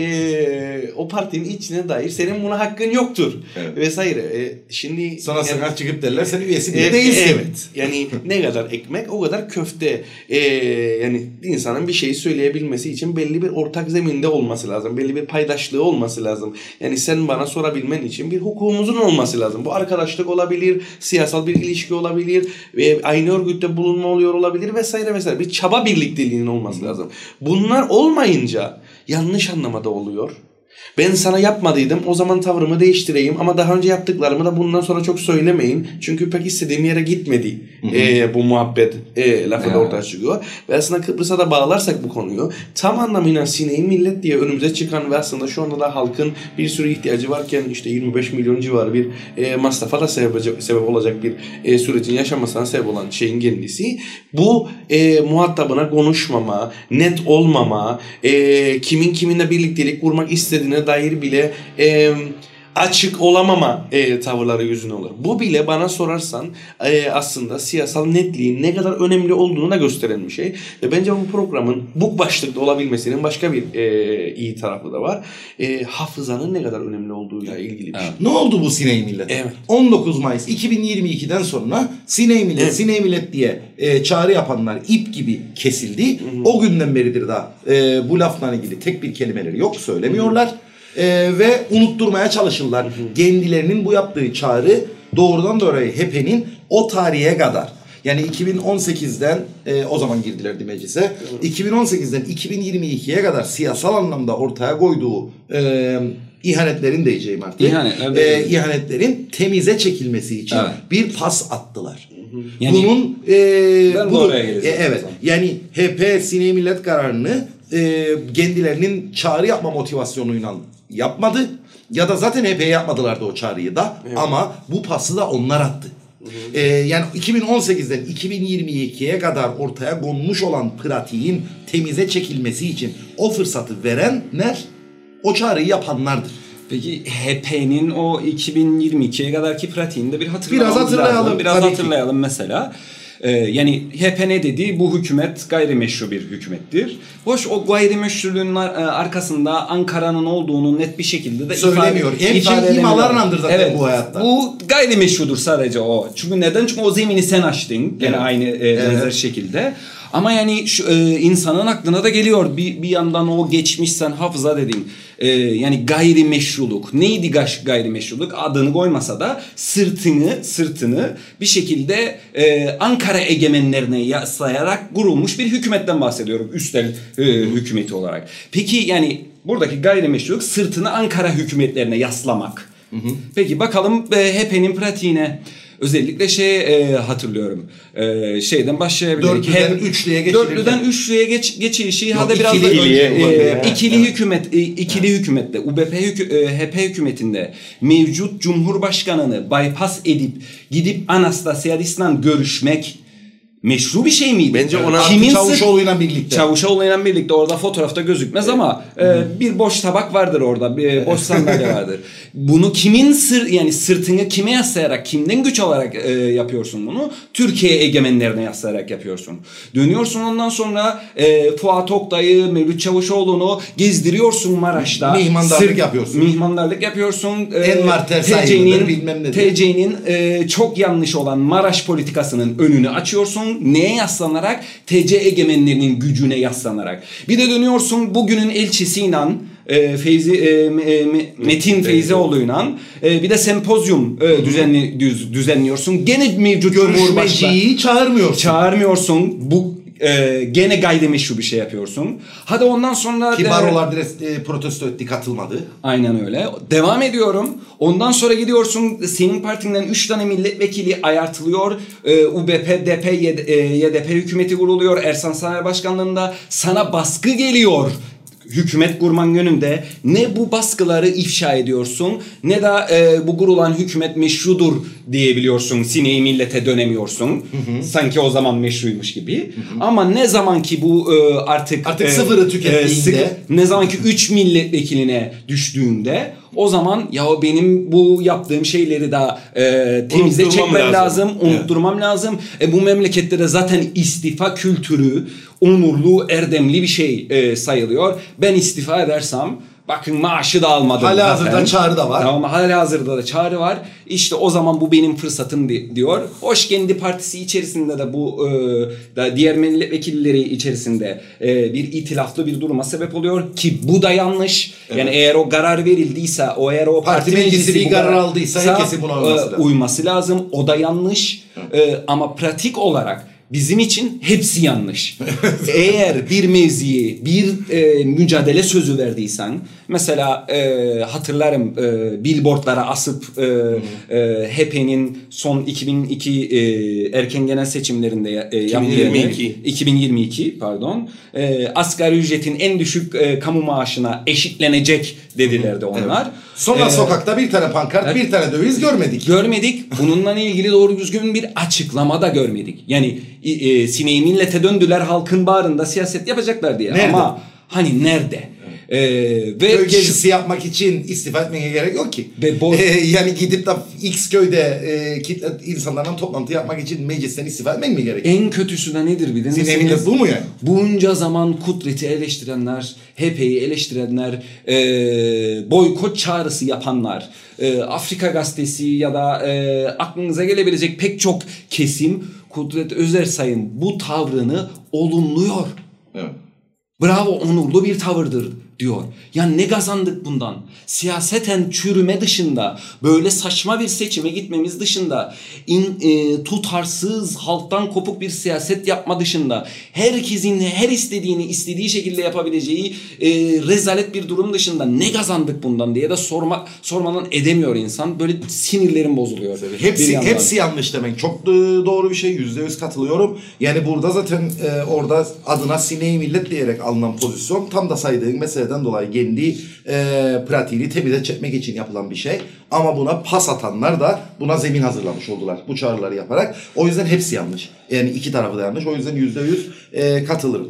e, o partinin içine dair senin buna hakkın yoktur. Evet. Vesaire. E, şimdi Sana yani, sakar çıkıp derler sen üyesi bile e, değilsin. Evet. Yani ne kadar ekmek o kadar köfte. E, yani insanın bir şeyi söyleyebilmesi için belli bir ortak zeminde olması lazım. Belli bir paydaşlığı olması lazım. Yani sen bana sorabilmen için bir hukukumuzun olması lazım. Bu arkadaşlık olabilir, siyasal bir ilişki olabilir ve aynı örgütte bulunma oluyor olabilir vesaire vesaire. Bir çaba birlikteliğinin olması lazım. Bunlar olmayınca yanlış anlamada oluyor. Ben sana yapmadıydım, o zaman tavrımı değiştireyim, ama daha önce yaptıklarımı da bundan sonra çok söylemeyin. Çünkü pek istediğim yere gitmedi e, bu muhabbet e, lafı da ortaya çıkıyor. Ve aslında Kıbrıs'a da bağlarsak bu konuyu, tam anlamıyla Sine-i Millet diye önümüze çıkan ve aslında şu anda da halkın bir sürü ihtiyacı varken işte yirmi beş milyon civarı bir e, masrafa da sebep, sebep olacak bir e, sürecin yaşanmasına sebep olan şeyin kendisi. Bu e, muhatabına konuşmama, net olmama, e, kimin kiminle birliktelik kurmak istediğine dair bile e, açık olamama e, tavırları yüzüne olur. Bu bile bana sorarsan e, aslında siyasal netliğin ne kadar önemli olduğunu da gösteren bir şey. Ve bence bu programın bu başlıkta olabilmesinin başka bir e, iyi tarafı da var. E, hafızanın ne kadar önemli olduğuyla ilgili bir şey. Ne oldu bu Sine-i Millet? Evet. on dokuz Mayıs iki bin yirmi ikiden sonra Sine-i Millet, evet. Sine-i Millet diye e, çağrı yapanlar ip gibi kesildi. Hı hı. O günden beridir daha e, bu lafla ilgili tek bir kelimeleri yok, söylemiyorlar. Hı hı. Ee, ve unutturmaya çalışırlar. Hı hı. Kendilerinin bu yaptığı çağrı doğrudan doğruya H P N'nin o tarihe kadar, yani iki bin on sekizden e, o zaman girdilerdi meclise. Hı hı. iki bin on sekizden iki bin yirmi ikiye kadar siyasal anlamda ortaya koyduğu e, ihanetlerin diyeceğim artık. İhanet, evet. e, ihanetlerin temize çekilmesi için evet. bir pas attılar. Yani, bunun e, ben bu, oraya geleceğim. E, evet. Yani H P Sine-i Millet kararını e, kendilerinin çağrı yapma motivasyonuyla yapmadı. Ya da zaten H P'ye yapmadılardı o çağrıyı da. Evet. Ama bu pası da onlar attı. Hı hı. Ee, yani iki bin on sekizden iki bin yirmi ikiye kadar ortaya konmuş olan pratiğin temize çekilmesi için o fırsatı verenler o çağrıyı yapanlardır. Peki H P'nin o iki bin yirmi ikiye kadarki pratiğini de bir hatırlayalım. Biraz hatırlayalım. Lazım. Biraz hatırlayalım ki. Mesela. Ee, yani H P ne dedi? Bu hükümet gayrimeşru bir hükümettir. Hoş, o gayrimeşruluğun arkasında Ankara'nın olduğunu net bir şekilde de söylemiyor. ifade, ifade edemiyor. İmalarlandır zaten evet, bu hayatta. Bu gayrimeşrudur sadece o. Çünkü neden? Çünkü o zemini sen açtın. Gene evet. aynı e, benzer evet. şekilde. Ama yani şu, e, insanın aklına da geliyor. Bir, bir yandan o geçmiş sen hafıza dediğin e, yani gayrimeşruluk. Neydi gayrimeşruluk? Adını koymasa da sırtını sırtını bir şekilde e, Ankara egemenlerine yaslayarak kurulmuş bir hükümetten bahsediyorum. Üstel e, hükümeti olarak. Peki yani buradaki gayrimeşruluk sırtını Ankara hükümetlerine yaslamak. Hı hı. Peki bakalım e, H P'nin pratiğine. Özellikle şey e, hatırlıyorum. E, şeyden başlayabiliriz. Dörtlüden üçlüye geçirirken. Dörtlüden üçlüye geç, geçişi Yok, hadi biraz da ikili, e, ikili, ikili evet. hükümet e, ikili evet. hükümette U B P hükü, e, H P hükümetinde mevcut Cumhurbaşkanını bypass edip gidip Anastasiadis'le görüşmek meşru bir şey miydi? Bence ona Kimin Çavuşoğlu'yla birlikte. Çavuşoğlu'yla birlikte orada fotoğrafta gözükmez evet. ama e, bir boş tabak vardır orada, bir boş sandalye vardır. Bunu kimin sır yani sırtını kime yaslayarak, kimden güç alarak e, yapıyorsun bunu? Türkiye egemenlerine yaslayarak yapıyorsun. Dönüyorsun ondan sonra e, Fuat Oktay'ı, Mevlüt Çavuşoğlu'nu gezdiriyorsun Maraş'ta. Mihmandarlık Sır, yapıyorsun. Mihmandarlık yapıyorsun. E, Enver sayılıdır bilmem ne. T C'nin e, çok yanlış olan Maraş politikasının önünü açıyorsun. Neye yaslanarak? T C egemenlerinin gücüne yaslanarak. Bir de dönüyorsun bugünün elçisiyle e, Feyzi e, e, Metin Feyzioğlu'yla e, bir de sempozyum e, düzenli düz, düzenliyorsun. Gene mevcut görüşmeciyi çağırmıyorsun. Çağırmıyorsun. Bu e, gene gayrimeşru bir şey yapıyorsun. Hadi ondan sonra ki barolar direkt e, protesto etti, katılmadı. Aynen öyle. Devam ediyorum. Ondan sonra gidiyorsun senin partinden üç tane milletvekili ayartılıyor. E, U B P, D P, Y D P hükümeti kuruluyor. Ersan Saner Başkanlığında sana baskı geliyor. Hükümet kurman yönünde ne bu baskıları ifşa ediyorsun ne de e, bu kurulan hükümet meşrudur diyebiliyorsun. Sine-i millete dönemiyorsun. Hı hı. Sanki o zaman meşruymuş gibi. Hı hı. Ama ne zaman ki bu e, artık artık e, sıfırı tükettiğinde e, sıkı, ne zaman ki üç milletvekiline düştüğünde o zaman ya benim bu yaptığım şeyleri daha e, temize çekmem lazım, lazım unutturmam evet. lazım. E, bu memlekette de zaten istifa kültürü onurlu, erdemli bir şey e, sayılıyor. Ben istifa edersem bakın maaşı da almadım. Hala hazırda çağrı da var. Tamam, hala hazırda da çağrı var. İşte o zaman bu benim fırsatım diyor. Hoş kendi partisi içerisinde de bu e, da diğer milletvekilleri içerisinde e, bir itilaflı bir duruma sebep oluyor ki bu da yanlış. Evet. Yani eğer o karar verildiyse, o eğer o parti, parti meclisi bir karar aldıysa herkesin buna uyması lazım. uyması lazım. O da yanlış. E, ama pratik olarak bizim için hepsi yanlış. Eğer bir mevziye bir e, mücadele sözü verdiysen, mesela e, hatırlarım e, billboardlara asıp e, e, H P'nin son iki bin iki e, erken genel seçimlerinde e, iki bin yirmi iki iki bin yirmi iki pardon e, asgari ücretin en düşük e, kamu maaşına eşitlenecek dedilerdi onlar. Evet. Sonra ee, sokakta bir tane pankart, evet. bir tane döviz görmedik. Görmedik. Bununla ilgili doğru düzgün bir açıklama da görmedik. Yani e, Sine-i millete döndüler, halkın bağrında siyaset yapacaklar diye. Nerede? Ama hani nerede? Ee, ve köy gezisi yapmak için istifa etmeye gerek yok ki. Ve bo- ee, yani gidip de X köyde e, kitle insanlarla toplantı yapmak için meclisten istifa etmek mi gerek? En kötüsü de nedir bir de? Sizin eminiz bu mu yani? Bunca zaman Kudret'i eleştirenler, H P'yi eleştirenler, e, boykot çağrısı yapanlar, e, Afrika Gazetesi ya da e, aklınıza gelebilecek pek çok kesim Kudret Özersay'ın bu tavrını olumluyor. Evet. Bravo, onurlu bir tavırdır diyor. Ya ne kazandık bundan? Siyaseten çürüme dışında, böyle saçma bir seçime gitmemiz dışında, in, e, tutarsız, halktan kopuk bir siyaset yapma dışında, herkesin her istediğini istediği şekilde yapabileceği e, rezalet bir durum dışında ne kazandık bundan diye de sorma, sormadan edemiyor insan. Böyle sinirlerim bozuluyor. Hepsi hepsi yanlış demek. Çok doğru bir şey. Yüzde yüz katılıyorum. Yani burada zaten e, orada adına Sine-i millet diyerek alınan pozisyon tam da saydığın meseleden dolayı kendi e, pratiğini temize çekmek için yapılan bir şey. Ama buna pas atanlar da buna zemin hazırlamış oldular. Bu çağrıları yaparak. O yüzden hepsi yanlış. Yani iki tarafı da yanlış. O yüzden yüzde yüz e, katılırım.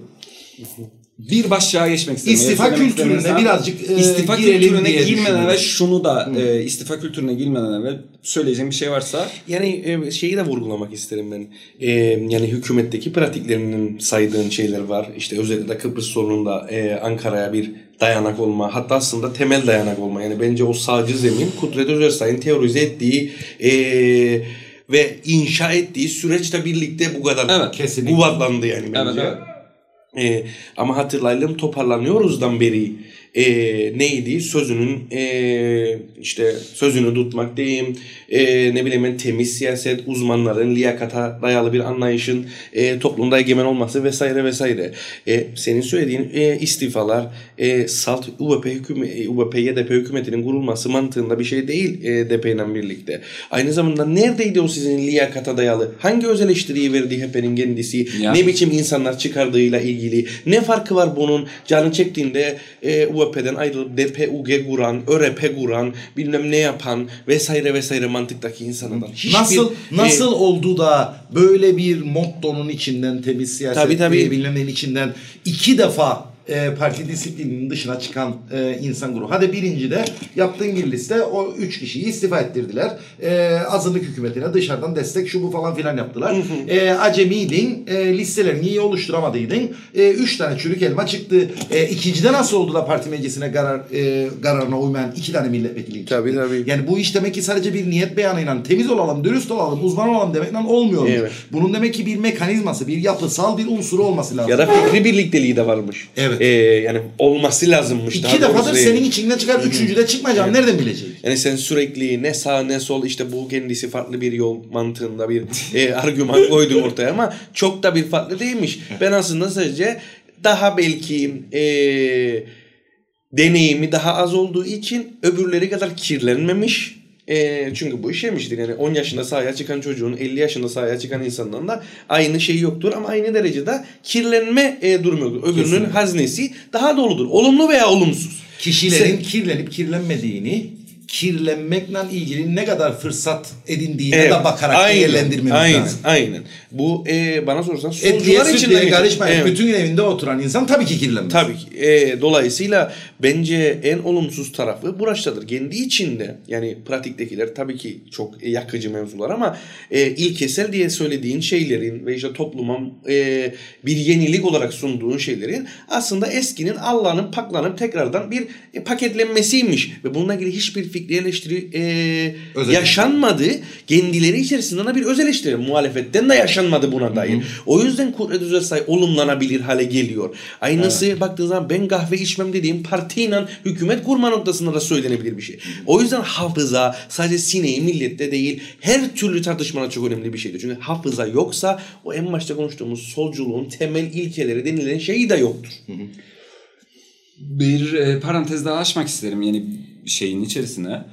Bir başlığa geçmek istedim. İstifa kültürüne birazcık e, istifa kültürüne girmeden evvel şunu da e, istifa kültürüne girmeden evvel söyleyeceğim bir şey varsa. Yani e, şeyi de vurgulamak isterim ben. E, yani hükümetteki pratiklerinin saydığın şeyler var. İşte özellikle Kıbrıs sorununda e, Ankara'ya bir dayanak olma, hatta aslında temel dayanak olma. Yani bence o sağcı zemin Kudret Özersay'ın teorize ettiği e, ve inşa ettiği süreçle birlikte bu kadar evet, kesinlikle kuvvetlandı yani bence. Evet, evet. Ee, ama hatırlayalım, toparlanıyoruzdan beri e, neydi? Sözünün e, işte sözünü tutmak diyeyim, e, ne bileyim ben, temiz siyaset, uzmanların liyakata dayalı bir anlayışın e, toplumda egemen olması vesaire vesaire. E, senin söylediğin e, istifalar, e, salt U B P hükümet, U B P Y D P hükümetinin kurulması mantığında bir şey değil e, D P ile birlikte. Aynı zamanda neredeydi o sizin liyakata dayalı? Hangi öz eleştiriyi verdi H P'nin kendisi? Ya. Ne biçim insanlar çıkardığıyla ilgili? Ne farkı var bunun? Canı çektiğinde e, U B P'den ayrılıp D P U G kuran, Ö R P kuran, bilmem ne yapan vesaire vesaire mantıktaki insanlardan. Hiçbir, nasıl nasıl e, oldu da böyle bir mottonun içinden, temiz siyaset tabii, tabii. bilmem neyin içinden iki defa E, parti disiplininin dışına çıkan e, insan grubu. Hadi birinci de yaptığın bir liste, o üç kişiyi istifa ettirdiler. E, azınlık hükümetine dışarıdan destek şu bu falan filan yaptılar. E, acemiydin, e, listelerini iyi oluşturamadıydın. E, üç tane çürük elma çıktı. E, ikincide nasıl oldu da parti meclisine karar, e, kararına uymayan iki tane milletvekili çıktı. Tabii, tabii. Yani bu iş demek ki sadece bir niyet beyanıyla temiz olalım, dürüst olalım, uzman olalım demekle olmuyor. Evet. Bunun demek ki bir mekanizması, bir yapısal bir unsuru olması lazım. Ya da fikri birlikteliği de varmış. Evet. Ee, yani olması lazımmış. İki defadır senin içinden çıkar, üçüncüde çıkmayacağım. Evet. Nereden bileceksin? Yani sen sürekli ne sağ ne sol, işte bu kendisi farklı bir yol mantığında bir e, argüman koydu ortaya ama çok da bir farklı değilmiş. Ben aslında sadece daha belki e, deneyimi daha az olduğu için öbürleri kadar kirlenmemiş. E, çünkü bu iş yemiştir. Yani on yaşında sahaya çıkan çocuğun elli yaşında sahaya çıkan insandan da aynı şey yoktur ama aynı derecede kirlenme e, durumu yoktur. Öbürünün kesinlikle haznesi daha doludur. Olumlu veya olumsuz. Kişilerin Sen, kirlenip kirlenmediğini, kirlenmekle ilgili ne kadar fırsat edindiğine evet, de bakarak aynen, değerlendirmemiz aynen, lazım. Aynen. Bu e, bana sorarsan solcular için de karışmayın. Evet. Bütün evinde oturan insan tabii ki kirlenmez. Tabii ki. E, dolayısıyla bence en olumsuz tarafı burasıdır. Kendi içinde, yani pratiktekiler tabii ki çok yakıcı mevzular ama e, ilkesel diye söylediğin şeylerin ve işte topluma e, bir yenilik olarak sunduğun şeylerin aslında eskinin Allah'ın paklanıp tekrardan bir e, paketlenmesiymiş ve bununla ilgili hiçbir fikri eleştiri e, yaşanmadı. Kendileri içerisinde de bir öz eleştiri muhalefetten de yaşanmadı buna dair. Hı hı. O yüzden Kudret Özersay olumlanabilir hale geliyor. Aynısı evet, baktığınız zaman ben kahve içmem dediğim partiyle hükümet kurma noktasında da söylenebilir bir şey. O yüzden hafıza sadece sineği millette değil, her türlü tartışmada çok önemli bir şeydir. Çünkü hafıza yoksa o en başta konuştuğumuz solculuğun temel ilkeleri denilen şeyi de yoktur. Hı hı. Bir e, parantez daha açmak isterim yeni şeyin içerisine.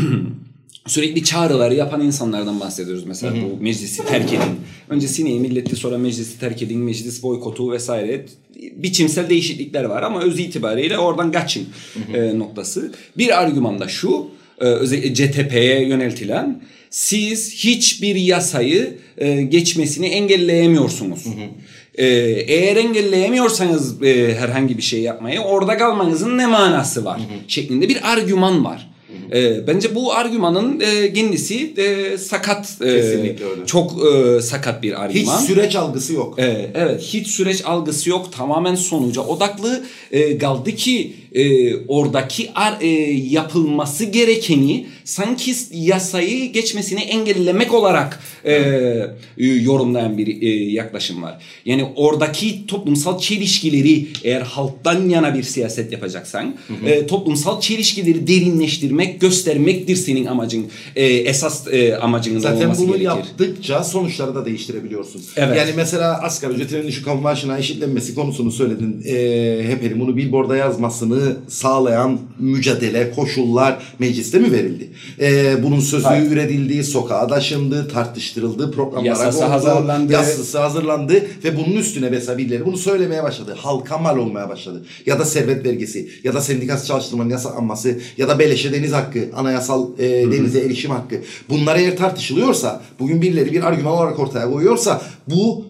Sürekli çağrıları yapan insanlardan bahsediyoruz. Mesela hı hı, bu meclisi terk edin. Önce sineği milleti, sonra meclisi terk edin, meclis boykotu vesaire. Biçimsel değişiklikler var ama öz itibariyle oradan kaçın hı hı, e, noktası. Bir argüman da şu, e, özellikle C T P'ye yöneltilen, siz hiçbir yasayı e, geçmesini engelleyemiyorsunuz. Hı hı. Ee, eğer engelleyemiyorsanız e, herhangi bir şey yapmayı, orada kalmanızın ne manası var? Hı hı. Şeklinde bir argüman var. Hı hı. E, bence bu argümanın e, kendisi e, sakat. E, çok e, sakat bir argüman. Hiç süreç algısı yok. E, evet, hiç süreç algısı yok. Tamamen sonuca odaklı. E, kaldı ki e, oradaki ar, e, yapılması gerekeni sanki yasayı geçmesini engellemek olarak e, yorumlayan bir e, yaklaşım var. Yani oradaki toplumsal çelişkileri, eğer halktan yana bir siyaset yapacaksan, hı hı, e, toplumsal çelişkileri derinleştirmek, göstermektir senin amacın. E, esas e, amacının zaten olması bunu gerekir. yaptıkça sonuçları da değiştirebiliyorsun. Evet. Yani mesela asgari ücretin düşük kamu maaşına eşitlenmesi konusunu söyledin. E, Hepeli bunu billboard'a yazmasını sağlayan mücadele, koşullar mecliste mi verildi? Ee, bunun sözü hayır, üretildi, sokağa taşındı, tartıştırıldı, programlara yasası kondu, hazırlandı. Yasası hazırlandı ve bunun üstüne mesela birileri bunu söylemeye başladı. Halka mal olmaya başladı. Ya da servet vergisi, ya da sendikası çalıştırmanın yasaklanması, ya da beleşe deniz hakkı, anayasal e, denize erişim hakkı. Bunlar eğer tartışılıyorsa, bugün birileri bir argüman olarak ortaya koyuyorsa, bu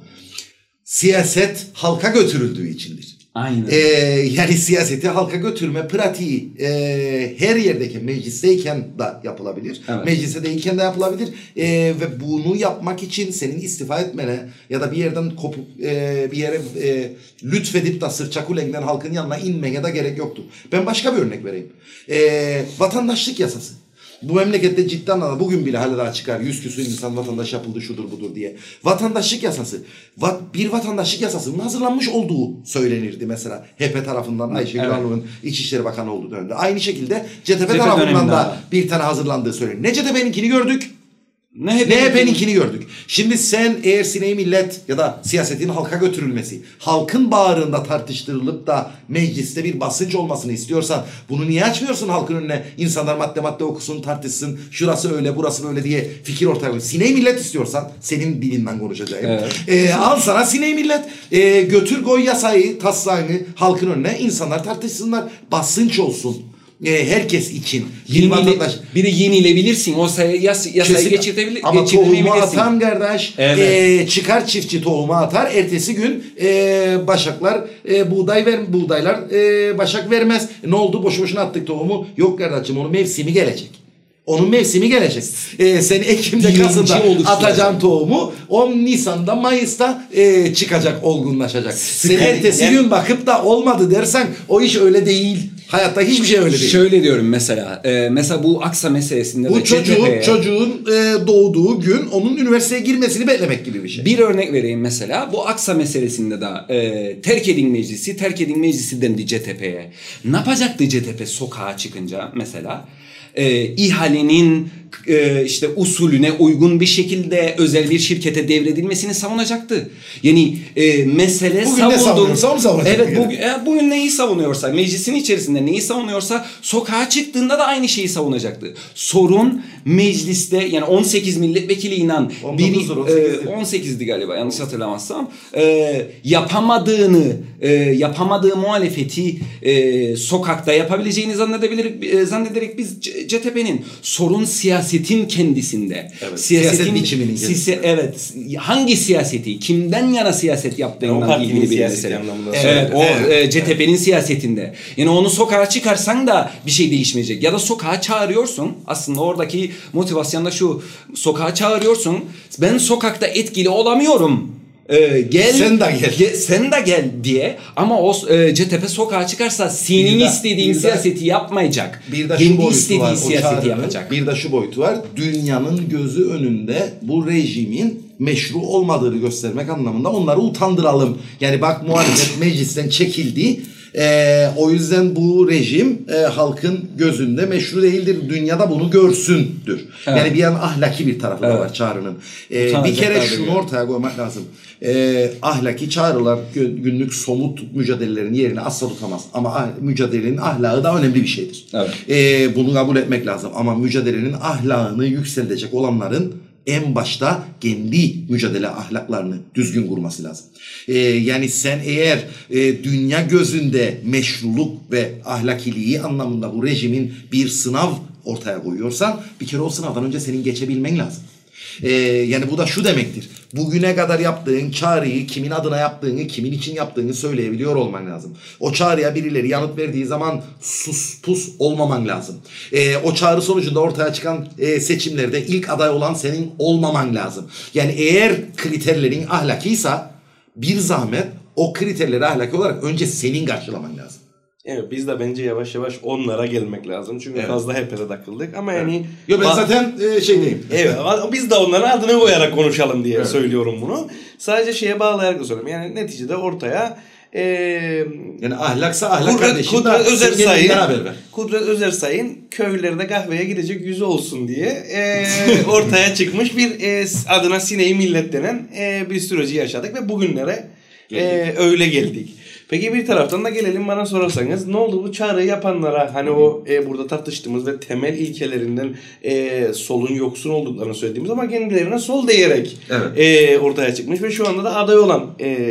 siyaset halka götürüldüğü içindir. Aynen. Ee, yani siyaseti halka götürme pratiği e, her yerdeki meclisteyken de yapılabilir. Evet. Mecliste değilken de yapılabilir. E, ve bunu yapmak için senin istifa etmene ya da bir yerden kopup e, bir yere e, lütfedip de sırçakulenginden halkın yanına inmeye de gerek yoktur. Ben başka bir örnek vereyim. E, vatandaşlık yasası. bu memlekette ciddi anlamda bugün bile hala daha çıkar. Yüz küsur insan vatandaş yapıldı şudur budur diye. Vatandaşlık yasası. Va bir vatandaşlık yasasının hazırlanmış olduğu söylenirdi mesela. H D P tarafından Ayşegül evet. Hanım'ın İçişleri Bakanı olduğu dönemde. Aynı şekilde C T P tarafından da bir tane hazırlandığı söylenir. Ne C T P'ninkini gördük. Ne H D P'ninkini gördük. Şimdi sen eğer Sine-i Millet ya da siyasetin halka götürülmesi, halkın bağrında tartıştırılıp da mecliste bir basınç olmasını istiyorsan bunu niye açmıyorsun halkın önüne? İnsanlar madde madde okusun, tartışsın, şurası öyle, burası böyle diye fikir ortaya koyuyor. Sine-i Millet istiyorsan, senin dilinden konuşacağım. Evet. Ee, al sana Sine-i Millet, ee, götür koy yasayı, taslağını halkın önüne, insanlar tartışsınlar, basınç olsun. E, herkes için. Yeni vatandaş. Bir de yenilebilirsin. O sayı, yas, yasayı geçirtebilir, ama tohumu atan kardeş evet. e, çıkar çiftçi tohumu atar. Ertesi gün e, başaklar e, buğday ver, buğdaylar e, başak vermez. E, ne oldu? Boşu boşuna attık tohumu. Yok kardeşim, onun mevsimi gelecek. Onun mevsimi gelecek. Ee, sen Ekim'de, Kasım'da atacağın tohumu on Nisan'da, Mayıs'ta e, çıkacak, olgunlaşacak. Sen ertesi yani, gün bakıp da olmadı dersen o iş öyle değil. Hayatta hiçbir şey öyle değil. Şöyle diyorum mesela. E, mesela bu Aksa meselesinde bu çocuğun, çocuğun e, doğduğu gün onun üniversiteye girmesini beklemek gibi bir şey. Bir örnek vereyim mesela. Bu Aksa meselesinde de e, terk edin meclisi, terk edin meclisi dendi C T P'ye. Ne yapacaktı C T P sokağa çıkınca mesela? E, ihalenin e, işte usulüne uygun bir şekilde özel bir şirkete devredilmesini savunacaktı. Yani e, mesele bugün ne savunuyorsa onu savunacak. Evet, bugün, e, bugün neyi savunuyorsa, meclisin içerisinde neyi savunuyorsa sokağa çıktığında da aynı şeyi savunacaktı. Sorun mecliste, yani on sekiz milletvekiliyle biri e, on sekizdi galiba yanlış hatırlamazsam e, yapamadığını e, yapamadığı muhalefeti e, sokakta yapabileceğini zannedebilir e, zannederek biz C T P'nin sorun siyasetin kendisinde. Evet, siyasetin siyaset biçiminin sisi, evet, hangi siyaseti, kimden yana siyaset yaptığından yani ilgili bir mesele. Evet, evet, o evet, e, C T P'nin evet. siyasetinde. Yani onu sokağa çıkarsan da bir şey değişmeyecek. Ya da sokağa çağırıyorsun. Aslında oradaki motivasyon da şu. Sokağa çağırıyorsun. Ben sokakta etkili olamıyorum. Ee, gel, sen de gel. Ge, sen de gel diye, ama o e, C T P sokağa çıkarsa senin de, istediğin siyaseti de, yapmayacak. Bir de şu boyutu var. Siyaseti yapacak. Bir de şu boyutu var. Dünyanın gözü önünde bu rejimin meşru olmadığını göstermek anlamında onları utandıralım. Yani bak, muhalefet meclisten çekildi. Ee, o yüzden bu rejim e, halkın gözünde meşru değildir. Dünyada bunu görsündür. Evet. Yani bir yan ahlaki bir tarafı evet. da var çağrının. Ee, bir kere şunu yani. ortaya koymak lazım. Ee, ahlaki çağrılar günlük somut mücadelelerin yerini asla tutamaz. Ama ah, mücadelenin ahlakı da önemli bir şeydir. Evet. Ee, bunu kabul etmek lazım. Ama mücadelenin ahlakını yükseltecek olanların en başta kendi mücadele ahlaklarını düzgün kurması lazım. Ee, yani sen eğer e, dünya gözünde meşruluk ve ahlakiliği anlamında bu rejimin bir sınav ortaya koyuyorsan, bir kere o sınavdan önce senin geçebilmen lazım. Ee, yani bu da şu demektir. Bugüne kadar yaptığın çağrıyı, kimin adına yaptığını, kimin için yaptığını söyleyebiliyor olman lazım. O çağrıya birileri yanıt verdiği zaman sus pus olmaman lazım. Ee, o çağrı sonucunda ortaya çıkan e, seçimlerde ilk aday olan senin olmaman lazım. Yani eğer kriterlerin ahlakiysa, bir zahmet o kriterleri ahlaki olarak önce senin karşılaman lazım. Evet, biz de bence yavaş yavaş onlara gelmek lazım. Çünkü evet. fazla hepere takıldık ama evet. yani... Yo, ben zaten e, şeydeyim. Evet, biz de onların adını koyarak konuşalım diye evet. söylüyorum bunu. Sadece şeye bağlayarak da söylüyorum. Yani neticede ortaya... E, yani ahlaksa ahlak Kudret, kardeşim Kudret Özersay'ın, haber ver. Kudret Özersay'ın köylerde kahveye gidecek yüzü olsun diye e, ortaya çıkmış bir e, adına Sine-i Millet denen e, bir süreci yaşadık ve bugünlere e, öyle geldik. Peki bir taraftan da gelelim, bana sorarsanız ne oldu bu çağrıyı yapanlara, hani o e, burada tartıştığımız ve temel ilkelerinden e, solun yoksun olduklarını söylediğimiz ama kendilerine sol diyerek evet. e, ortaya çıkmış ve şu anda da aday olan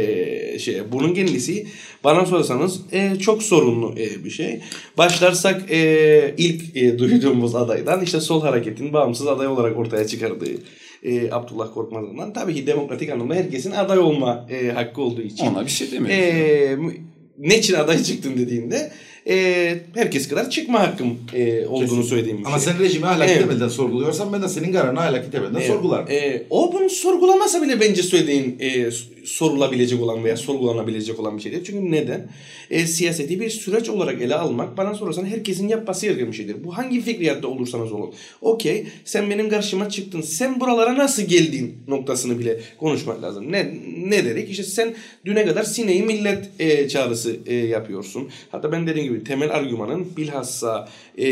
e, şey, bunun kendisi bana sorarsanız e, çok sorunlu e, bir şey. Başlarsak e, ilk e, duyduğumuz adaydan, işte Sol Hareket'in bağımsız aday olarak ortaya çıkardığı E, Abdullah Korkmaz'dan, tabii ki demokratik anlamda herkesin aday olma e, hakkı olduğu için. Ona bir şey demiyorum. E, ne için aday çıktın dediğinde e, herkes kadar çıkma hakkım e, olduğunu Kesin. söylediğim bir Ama şey. sen rejimi ahlaki evet. temelden sorguluyorsan ben de senin kararını ahlaki temelden evet. sorgularım. E, o bunu sorgulamasa bile bence söylediğin e, sorulabilecek olan veya sorgulanabilecek olan bir şey değil. Çünkü neden? E, siyaseti bir süreç olarak ele almak bana sorarsan herkesin yapması gereken bir şeydir. Bu hangi fikriyatta olursanız olun. Okey, sen benim karşıma çıktın. Sen buralara nasıl geldin noktasını bile konuşmak lazım. Ne ne dedik? İşte sen düne kadar sineği millet e, çağrısı e, yapıyorsun. Hatta ben dediğim gibi temel argümanın bilhassa e,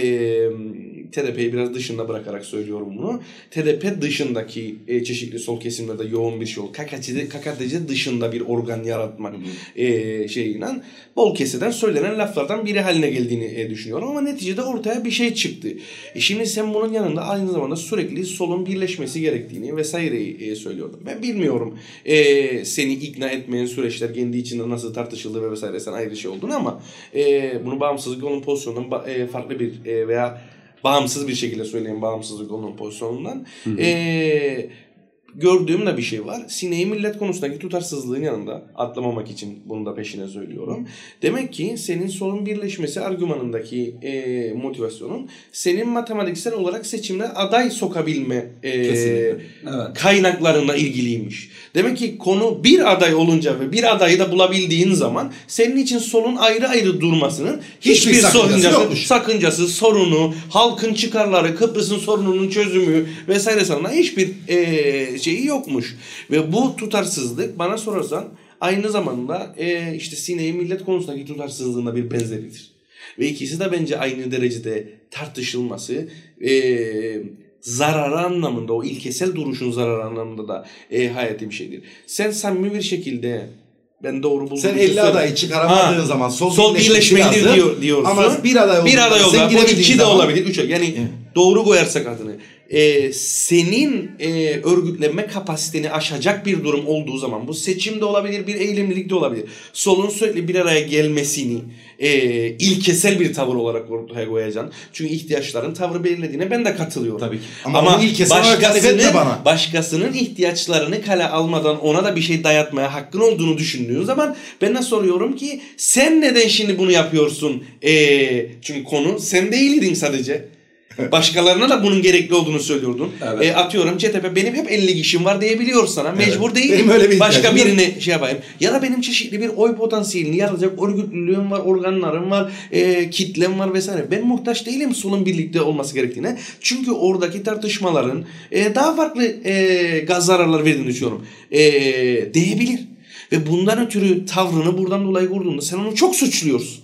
T D P'yi biraz dışında bırakarak söylüyorum bunu. T D P dışındaki e, çeşitli sol kesimlerde yoğun bir şey ol. K K T C dışında bir organ yaratmak e, şeyiyle bol keseden söylenen laflardan biri haline geldiğini e, düşünüyorum. Ama neticede ortaya bir şey çıktı. E, şimdi sen bunun yanında aynı zamanda sürekli solun birleşmesi gerektiğini vesaireyi e, söylüyordum. Ben bilmiyorum e, seni ikna etmeyen süreçler kendi içinde nasıl tartışıldı ve vesaire sen ayrı şey olduğunu ama e, bunu bağımsızlık yolunun pozisyonundan e, farklı bir e, veya bağımsız bir şekilde söyleyeyim bağımsızlık yolunun pozisyonundan e, gördüğüm de bir şey var. Sineği millet konusundaki tutarsızlığın yanında atlamamak için bunu da peşine söylüyorum. Demek ki senin solun birleşmesi argümanındaki e, motivasyonun senin matematiksel olarak seçimde aday sokabilme e, evet. kaynaklarına ilgiliymiş. Demek ki konu bir aday olunca ve bir adayı da bulabildiğin zaman senin için solun ayrı ayrı durmasının hiçbir, hiçbir sakıncası, sakıncası, sorunu, halkın çıkarları, Kıbrıs'ın sorununun çözümü vesaire sana hiçbir e, şeyi yokmuş. Ve bu tutarsızlık bana sorarsan aynı zamanda e, işte sineği millet konusundaki tutarsızlığına bir benzeridir. Ve ikisi de bence aynı derecede tartışılması e, zararı anlamında, o ilkesel duruşun zararı anlamında da e, hayati bir şeydir. Sen samimi bir şekilde ben doğru buldum. Sen elli adayı çıkaramadığın ha, zaman sol, sol birleşmelidir diyor, diyorsun. Ama bir aday bir aday olabilir. Bu iki de zaman... olabilir. Üç, yani evet. Doğru koyarsak adını. Ee, senin e, örgütlenme kapasiteni aşacak bir durum olduğu zaman bu seçimde olabilir, bir eylemlilik de olabilir. Solun sürekli bir araya gelmesini e, ilkesel bir tavır olarak ortaya koyacaksın. Çünkü ihtiyaçların tavrı belirlediğine ben de katılıyorum. Tabii ki. Ama, Ama başkasının, bana. başkasının ihtiyaçlarını kale almadan ona da bir şey dayatmaya hakkın olduğunu düşündüğün zaman ben de soruyorum ki sen neden şimdi bunu yapıyorsun? E, çünkü konu sen değildin sadece. Başkalarına da bunun gerekli olduğunu söylüyordun. Evet. E, atıyorum C T P benim hep elli kişim var diyebiliyor sana. Evet. Mecbur değilim. Bir başka birine şey yapayım. Ya da benim çeşitli bir oy potansiyelini yaratacak örgütlülüğüm var, organlarım var, e, kitlem var vesaire. Ben muhtaç değilim solun birlikte olması gerektiğine. Çünkü oradaki tartışmaların e, daha farklı e, gaz zararlar verdiğini düşünüyorum. E, diyebilir. Ve bundan ötürü tavrını buradan dolayı kurduğunda sen onu çok suçluyorsun.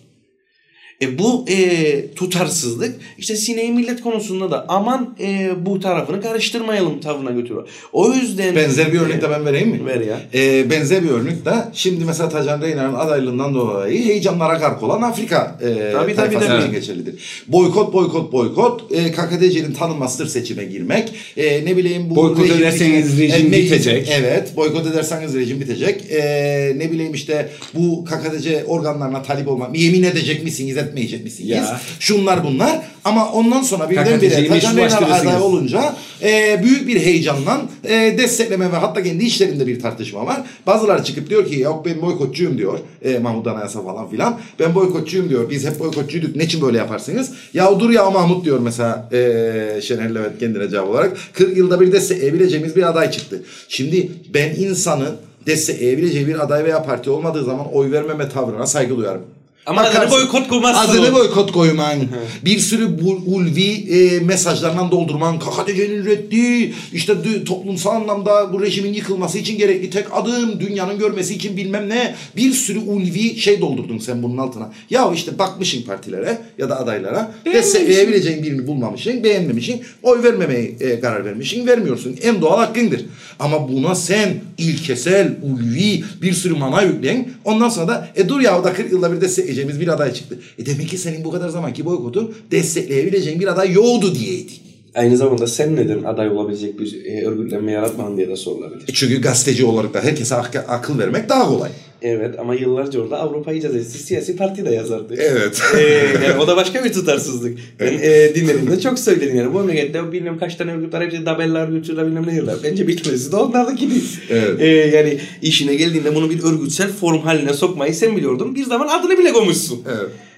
E bu e, tutarsızlık işte sineği millet konusunda da aman e, bu tarafını karıştırmayalım tavrına götürüyor. O yüzden... Benzer bir örnek de ben vereyim mi? Ver ya. E, benzer bir örnek de şimdi mesela Tacan Reynar'ın adaylığından dolayı heyecanlara gark olan Afrika e, tabii, tayfası tabii, için geçerlidir. Boykot, boykot, boykot. E, K K T C'nin tanınmazdır seçime girmek. E, ne bileyim bu... Boykot rejim, ederseniz rejim e, bitecek. Evet. Boykot ederseniz rejim bitecek. E, ne bileyim işte bu K K T C organlarına talip olmak. Yemin edecek misiniz? Etmeyecek misiniz? Ya. Şunlar bunlar. Ama ondan sonra birdenbire Tacan Reynar aday olunca e, büyük bir heyecanla e, destekleme ve hatta kendi işlerinde bir tartışma var. Bazıları çıkıp diyor ki yok ben boykotçuyum diyor. E, Mahmut Anayasa falan filan. Ben boykotçuyum diyor. Biz hep boykotçuyduk. Ne için böyle yaparsınız? Ya dur ya Mahmut diyor mesela e, Şener Levent kendine cevap olarak. kırk yılda bir destekleyebileceğimiz bir aday çıktı. Şimdi ben insanın destekleyebileceği bir aday veya parti olmadığı zaman oy vermeme tavrına saygı duyarım. Ama bakarsın, adını boykot koymazsın. Adını boykot koyman. Bir sürü bu, ulvi e, mesajlarla doldurman. K K T C'nin reddi. İşte toplumsal anlamda bu rejimin yıkılması için gerekli tek adım. Dünyanın görmesi için bilmem ne. Bir sürü ulvi şey doldurdun sen bunun altına. Ya işte bakmışsın partilere ya da adaylara. Destekleyebileceğin birini bulmamışsın. Beğenmemişsin. Oy vermemeye e, karar vermişsin. Vermiyorsun. En doğal hakkındır. Ama buna sen ilkesel, ulvi bir sürü mana yükleyen. Ondan sonra da e dur ya o da kırk yılda bir destek bir aday çıktı. E demek ki senin bu kadar zamanki boykotu destekleyebileceğin bir aday yoktu diyeydi. Aynı zamanda sen neden aday olabilecek bir e, örgütlenme yaratmadın diye de sorulabilir. E çünkü gazeteci olarak da herkese ak- akıl vermek daha kolay. Evet ama yıllarca orada Avrupa İcaz Etsi siyasi parti de yazardı. Evet. ee, yani o da başka bir tutarsızlık. Ben e, dinlediğimde çok söyledim yani. Bu memlekette bilmem kaç tane örgüt var. Hepsi tabellar, örgütler bilmem ne yerler. Bence bitmesi de onlardaki gibi. Evet. Ee, yani işine geldiğinde bunu bir örgütsel form haline sokmayı sen biliyordun. Bir zaman adını bile koymuşsun. Evet.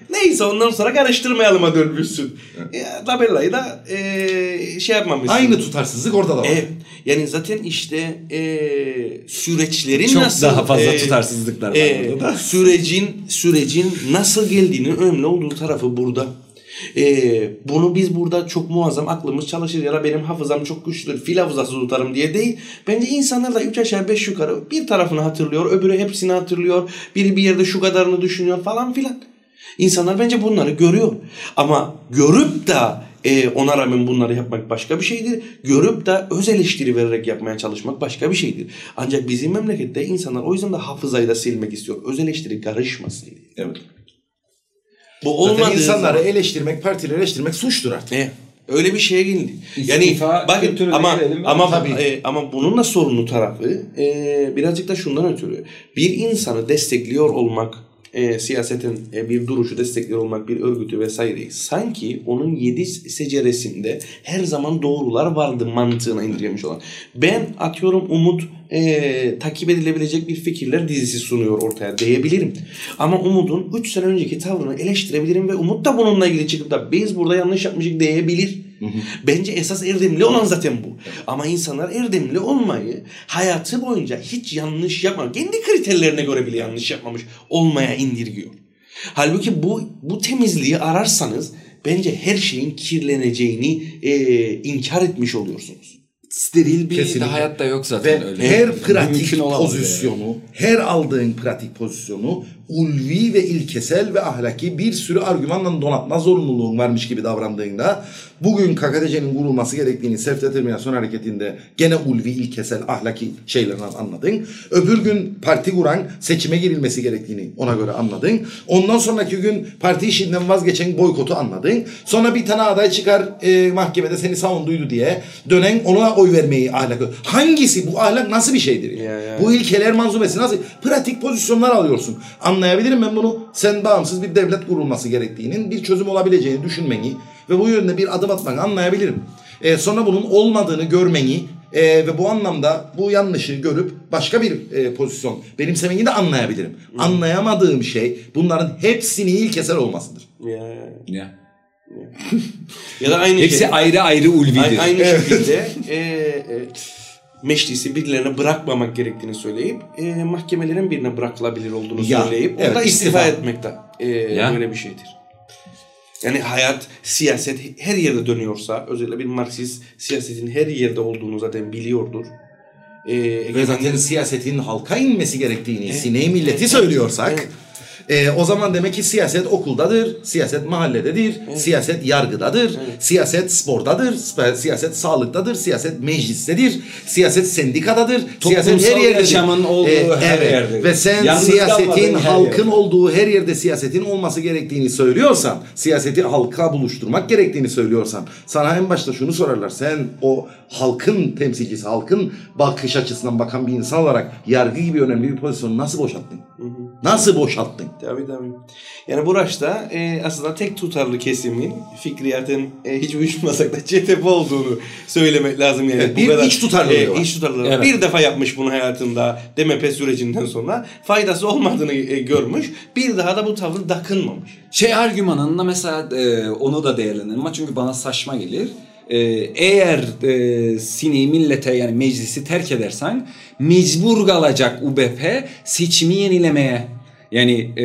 Neyse ondan sonra karıştırmayalıma dönmüşsün. Ya, tabellayı da e, şey yapmamışsın. Aynı tutarsızlık orada da var. Evet. Yani zaten işte e, süreçlerin Çok nasıl daha fazla e, tutarsızlıklar var e, orada da. Sürecin sürecin nasıl geldiğinin önemli olduğu tarafı burada. E, bunu biz burada çok muazzam aklımız çalışır ya da benim hafızam çok güçlüdür, fil hafızası tutarım diye değil. Bence insanlar da üç aşağı beş yukarı bir tarafını hatırlıyor, öbürü hepsini hatırlıyor. Biri bir yerde şu kadarını düşünüyor falan filan. İnsanlar bence bunları görüyor. Ama görüp de e, ona rağmen bunları yapmak başka bir şeydir. Görüp de öz eleştiri vererek yapmaya çalışmak başka bir şeydir. Ancak bizim memlekette insanlar o yüzden de hafızayı da silmek istiyor. Öz eleştiri karışmasın diye. Evet. Bu Zaten olmadığı insanları zaman... eleştirmek, partileri eleştirmek suçtur artık. Evet. Öyle bir şeye geldi. Yani İstifa bakın kültürüne ama gelelim. ama Tabii. e, ama bunun da sorunlu tarafı e, birazcık da şundan ötürü. Bir insanı destekliyor olmak, e, siyasetin e, bir duruşu destekliyor olmak, bir örgütü vesaireyi sanki onun yedi seceresinde her zaman doğrular vardı mantığına indirgemiş olan. Ben atıyorum Umut e, takip edilebilecek bir fikirler dizisi sunuyor ortaya diyebilirim. Ama Umut'un üç sene önceki tavrını eleştirebilirim ve Umut da bununla ilgili çıkıp da biz burada yanlış yapmışık diyebilir. Hı hı. Bence esas erdemli olan zaten bu. Ama insanlar erdemli olmayı hayatı boyunca hiç yanlış yapmamış, kendi kriterlerine göre bile yanlış yapmamış olmaya indirgiyor. Halbuki bu bu temizliği ararsanız bence her şeyin kirleneceğini e, inkar etmiş oluyorsunuz. Steril bir Kesinlikle. hayat da yok zaten Ve öyle. her pratik Mümkün olamaz pozisyonu, yani. her aldığın pratik pozisyonu ulvi ve ilkesel ve ahlaki bir sürü argümanla donatma zorunluluğun varmış gibi davrandığında bugün K K T C'nin kurulması gerektiğini self-determinasyon hareketinde gene ulvi, ilkesel, ahlaki şeylerden anladın. Öbür gün parti kuran seçime girilmesi gerektiğini ona göre anladın. Ondan sonraki gün parti işinden vazgeçen boykotu anladın. Sonra bir tane aday çıkar e, mahkemede seni savunduydu diye dönen ona oy vermeyi ahlak. Hangisi bu ahlak nasıl bir şeydir? Yani? Ya, ya. Bu ilkeler manzumesi nasıl? Pratik pozisyonlar alıyorsun. Anlayabilirim ben bunu. Sen bağımsız bir devlet kurulması gerektiğinin bir çözüm olabileceğini düşünmeni ve bu yönde bir adım atmanı anlayabilirim. Ee, sonra bunun olmadığını görmeni e, ve bu anlamda bu yanlışı görüp başka bir e, pozisyon benimsemeni de anlayabilirim. Hmm. Anlayamadığım şey bunların hepsinin ilkesel olmasıdır. Ya. Ya. Ya da aynı Hepsi şey. ayrı ayrı ulvidir. A- aynı şekilde e, e, meclisi birilerine bırakmamak gerektiğini söyleyip e, mahkemelerin birine bırakılabilir olduğunu Ya, söyleyip evet, orada istifa, istifa. etmek de e, Ya. böyle bir şeydir. Yani hayat, siyaset her yerde dönüyorsa, özellikle bir Marksist siyasetin her yerde olduğunu zaten biliyordur. E, Ve zaten siyasetin halka inmesi gerektiğini Evet. sineği milleti söylüyorsak Evet. e, o zaman demek ki siyaset okuldadır, siyaset mahallededir, Evet. siyaset yargıdadır, Evet. siyaset spordadır, sp- siyaset sağlıktadır, siyaset meclistedir, siyaset sendikadadır, siyaset her Toplumsal yerdedir. yaşamın olduğu her evet. yerde. Ve sen Yalnız siyasetin kalmadığın her halkın yerde. olduğu her yerde siyasetin olması gerektiğini söylüyorsan, siyaseti halka buluşturmak gerektiğini söylüyorsan, sana en başta şunu sorarlar. Sen o halkın temsilcisi, halkın bakış açısından bakan bir insan olarak yargı gibi önemli bir pozisyonu nasıl boşalttın? Hı hı. Nasıl boşalttın? Tabii tabii. Yani bu raşta e, aslında tek tutarlı kesimin fikriyatın e, hiç uyuşmasak da C T P olduğunu söylemek lazım yani. Evet, Bu bir kadar, iç tutarlılığı e, var. iç tutarlılığı var. Evet. Bir defa yapmış bunu hayatında D M P sürecinden sonra faydası olmadığını e, görmüş. Bir daha da bu tavrı takınmamış. Şey argümanında mesela e, onu da değerlendirelim ama çünkü bana saçma gelir. E, eğer e, sineği millete yani meclisi terk edersen mecbur kalacak U B P seçimi yenilemeye. Yani e,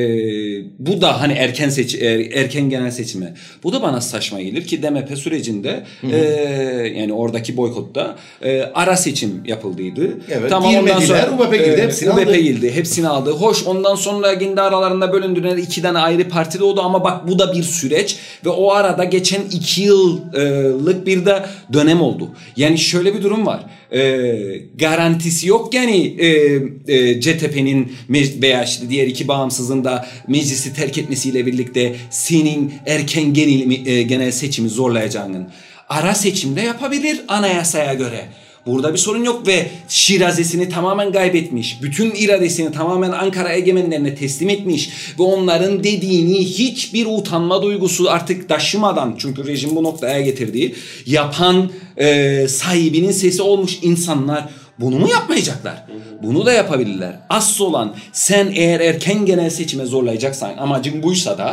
bu da hani erken seç er, erken genel seçime. Bu da bana saçma gelir ki D M P sürecinde e, yani oradaki boykotta e, ara seçim yapıldıydı. Evet, tamam ondan girmediler, sonra U B P girdi, hepsini U B P aldı. girdi, hepsini aldı. Hoş ondan sonra kendi aralarında bölündüler. iki tane ayrı parti doğdu ama bak bu da bir süreç ve o arada geçen iki yıllık bir de dönem oldu. Yani şöyle bir durum var. E, garantisi yok yani e, e, C T P'nin veya işte diğer iki bağımsızın da meclisi terk etmesiyle birlikte senin erken genel, e, genel seçimi zorlayacağının. Ara seçimde yapabilir anayasaya göre. Burada bir sorun yok ve şirazesini tamamen kaybetmiş. Bütün iradesini tamamen Ankara egemenlerine teslim etmiş. Ve onların dediğini hiçbir utanma duygusu artık taşımadan, çünkü rejim bu noktaya getirdiği, yapan e, sahibinin sesi olmuş insanlar bunu mu yapmayacaklar? Bunu da yapabilirler. Asıl olan sen eğer erken genel seçime zorlayacaksan, amacın buysa da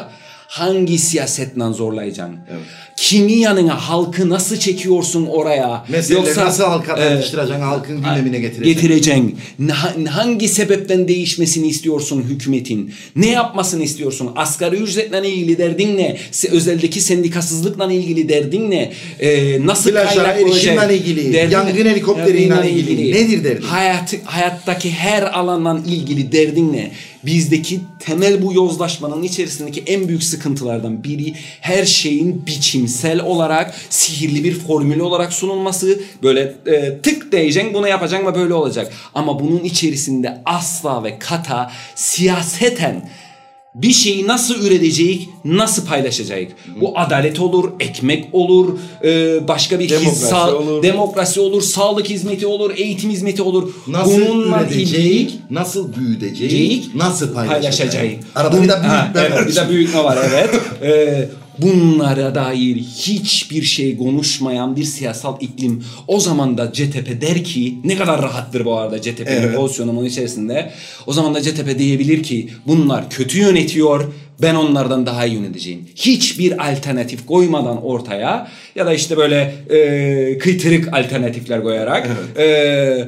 hangi siyasetle zorlayacaksın? Evet. Kimi yanına, halkı nasıl çekiyorsun oraya? Meseleleri nasıl halka tartıştıracaksın, e, halkın gündemine getireceksin? Getireceksin. Hangi sebepten değişmesini istiyorsun hükümetin? Ne yapmasını istiyorsun? Asgari ücretle ilgili derdin ne? Özeldeki sendikasızlıkla ilgili derdin ne? Ee, nasıl Flaşlara kaynak erişimle ilgili, derdin yangın ne? helikopteriyle ilgili, ilgili nedir derdin? Hayat, hayattaki her alanla ilgili derdin ne? Bizdeki temel bu yozlaşmanın içerisindeki en büyük sıkıntılardan biri her şeyin biçimsel olarak sihirli bir formül olarak sunulması. Böyle e, tık diyeceksin, bunu yapacaksın ve böyle olacak. Ama bunun içerisinde asla ve kata siyaseten bir şeyi nasıl üretecek, nasıl paylaşacak? Bu adalet olur, ekmek olur, başka bir demokrasi hizsa, olur. demokrasi olur, sağlık hizmeti olur, eğitim hizmeti olur. Nasıl bununla üretecek, ilgili nasıl büyütecek, nasıl paylaşacak? paylaşacak. Arada Bun, bir de büyütme evet, var. bir de büyütme var, evet. ee, bunlara dair hiçbir şey konuşmayan bir siyasal iklim. O zaman da C T P der ki, ne kadar rahattır bu arada C T P'nin evet. pozisyonunun içerisinde. O zaman da C T P diyebilir ki bunlar kötü yönetiyor, ben onlardan daha iyi yöneteceğim. Hiçbir alternatif koymadan ortaya ya da işte böyle e, kıytırık alternatifler koyarak evet. e,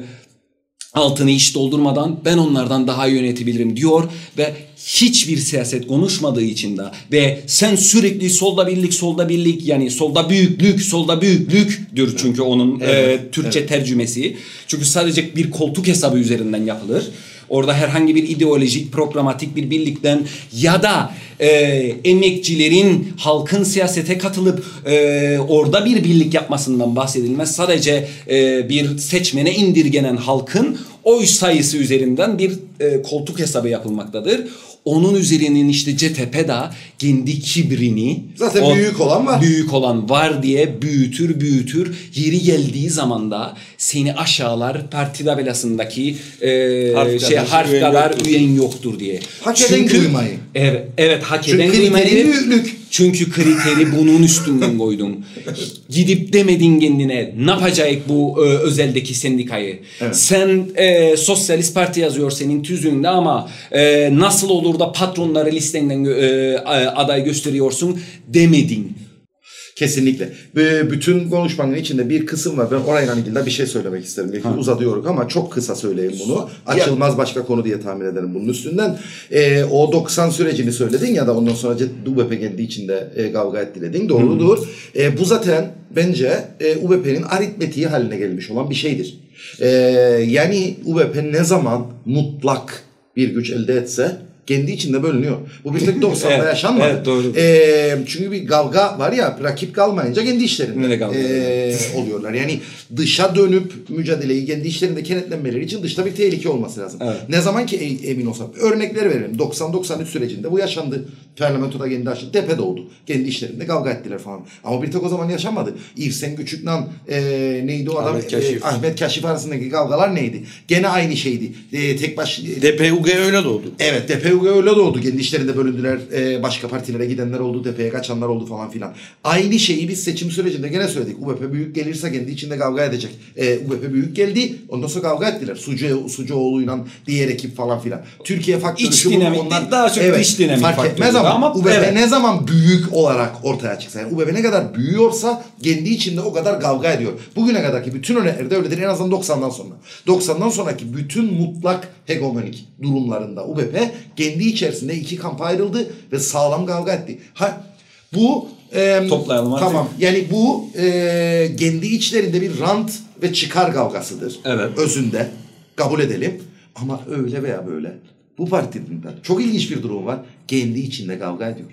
altını hiç doldurmadan ben onlardan daha iyi yönetebilirim diyor ve hiçbir siyaset konuşmadığı için de ve sen sürekli solda birlik solda birlik yani solda büyüklük solda büyüklüktür çünkü onun evet, e, Türkçe evet. tercümesi. Çünkü sadece bir koltuk hesabı üzerinden yapılır. Orada herhangi bir ideolojik, programatik bir birlikten ya da e, emekçilerin halkın siyasete katılıp e, orada bir birlik yapmasından bahsedilmez. Sadece e, bir seçmene indirgenen halkın oy sayısı üzerinden bir e, koltuk hesabı yapılmaktadır. Onun üzerinin işte C T P da kendi kibrini zaten o, büyük olan var. Büyük olan var diye büyütür büyütür. Yeri geldiği zaman da seni aşağılar parti tabelasındaki e, harf şey harf üyen kadar yoktur. üyen yoktur diye. Hak eden duymayı. Evet, evet hak Çünkü eden kriteri duymayı. büyüklük. Çünkü kriteri bunun üstünden koydun. Gidip demedin kendine ne yapacak bu e, özeldeki sendikayı. Evet. Sen e, Sosyalist Parti yazıyor senin tüzüğünde ama e, nasıl olur da patronları listenden e, aday gösteriyorsun demedin. Kesinlikle. Bütün konuşmanın içinde bir kısım var. Ben orayla ilgili bir şey söylemek isterim. Belki ha. uzatıyoruz ama çok kısa söyleyeyim bunu. Açılmaz başka konu diye tahmin ederim bunun üstünden. E, o doksan sürecini söyledin ya da ondan sonra U B P kendi içinde e, kavga etti dedin. Doğrudur. Hmm. E, bu zaten bence e, U B P'nin aritmetiği haline gelmiş olan bir şeydir. E, yani U B P ne zaman mutlak bir güç elde etse kendi içinde bölünüyor. Bu bir tek doksanda evet, yaşanmadı. Evet, doğru. Ee, çünkü bir kavga var ya, rakip kalmayınca kendi işlerinde e, oluyorlar. Yani dışa dönüp mücadeleyi kendi işlerinde kenetlenmeleri için dışta bir tehlike olması lazım. Evet. Ne zaman ki emin olsam. Örnekler verelim. doksan doksan üç sürecinde bu yaşandı. Parlamentoda kendi açtı. Tepe doğdu. Kendi işlerinde kavga ettiler falan. Ama bir tek o zaman yaşanmadı. İrsen Küçük'le e, neydi o adam? Ahmet Kaşif. E, Ahmet Kaşif arasındaki kavgalar neydi? Gene aynı şeydi. E, tek baş... D P U G öyle doğdu. Evet, D P U G öyle doğdu. Kendi işlerinde bölündüler. E, başka partilere gidenler oldu. D P'ye kaçanlar oldu falan filan. Aynı şeyi biz seçim sürecinde gene söyledik. U B P büyük gelirse kendi içinde kavga edecek. E, U B P büyük geldi. Ondan sonra kavga ettiler. Sucu, Sucuoğlu'yla diğer ekip falan filan. Türkiye faktörü İç dinamik. Onlar, daha çok evet, iç dinamik fark etmez ama, ama U B P evet. ne zaman büyük olarak ortaya çıksa. Yani U B P ne kadar büyüyorsa kendi içinde o kadar kavga ediyor. Bugüne kadarki bütün örneklerde öyledir. En azından doksandan sonra. doksandan sonraki bütün mutlak hegemonik durumlarında U B P kendi içerisinde iki kampa ayrıldı ve sağlam kavga etti. Ha, bu e, toplayalım artık. Tamam. Yani bu e, kendi içlerinde bir rant ve çıkar kavgasıdır. Evet. Özünde. Kabul edelim. Ama öyle veya böyle bu partinin çok ilginç bir durum var. Kendi içinde kavga ediyor.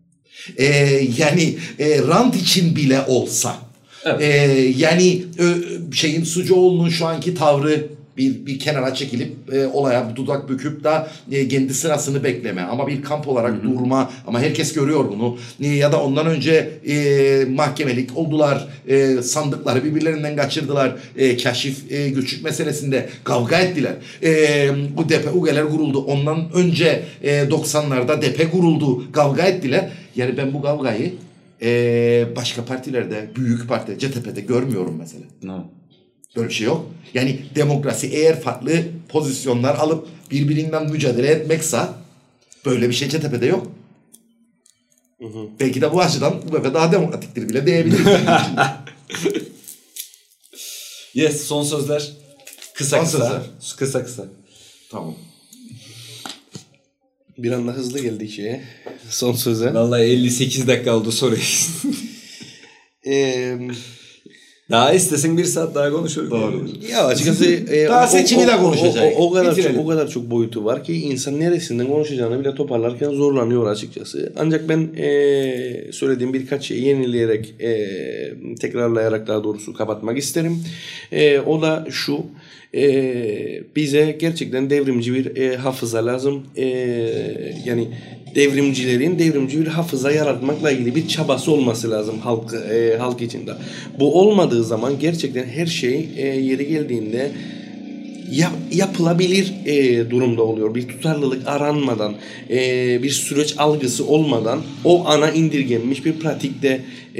E, yani e, rant için bile olsa evet. e, yani e, şeyin Sucuoğlu'nun şu anki tavrı bir bir kenara çekilip e, olaya dudak büküp da e, kendi sırasını bekleme ama bir kamp olarak hı hı. durma ama herkes görüyor bunu e, ya da ondan önce e, mahkemelik oldular, e, sandıkları birbirlerinden kaçırdılar, e, Kaşif e, Gülçük meselesinde kavga ettiler, e, bu D P U G'ler kuruldu, ondan önce e, doksanlarda D P kuruldu, kavga ettiler. Yani ben bu kavgayı e, başka partilerde, büyük parti C T P'de görmüyorum mesela. No. Böyle bir şey yok. Yani demokrasi eğer farklı pozisyonlar alıp birbirinden mücadele etmekse böyle bir şey C T P'de yok. Hı hı. Belki de bu açıdan U B P daha demokratiktir bile diyebiliriz. Yes, son sözler. Kısa Son kısa. sözler. Kısa kısa. Tamam. Bir anda hızlı geldik şeye. Son söze. Vallahi elli sekiz dakika oldu soruyu. Eee... Daha istesin bir saat daha konuşuruz. Doğru. Ya açıkçası e, Daha o- seçimi o- de o- konuşacak. O, o kadar Bitirelim. çok, o kadar çok boyutu var ki insan neresinden konuşacağını bile toparlarken zorlanıyor açıkçası. Ancak ben e, söylediğim birkaç şeyi yenileyerek e, tekrarlayarak daha doğrusu kapatmak isterim. E, o da şu. E, bize gerçekten devrimci bir e, hafıza lazım. E, yani devrimcilerin devrimci bir hafıza yaratmakla ilgili bir çabası olması lazım halk e, halk içinde. Bu olmadığı zaman gerçekten her şey e, yeri geldiğinde yap, yapılabilir e, durumda oluyor. Bir tutarlılık aranmadan, e, bir süreç algısı olmadan o ana indirgenmiş bir pratikte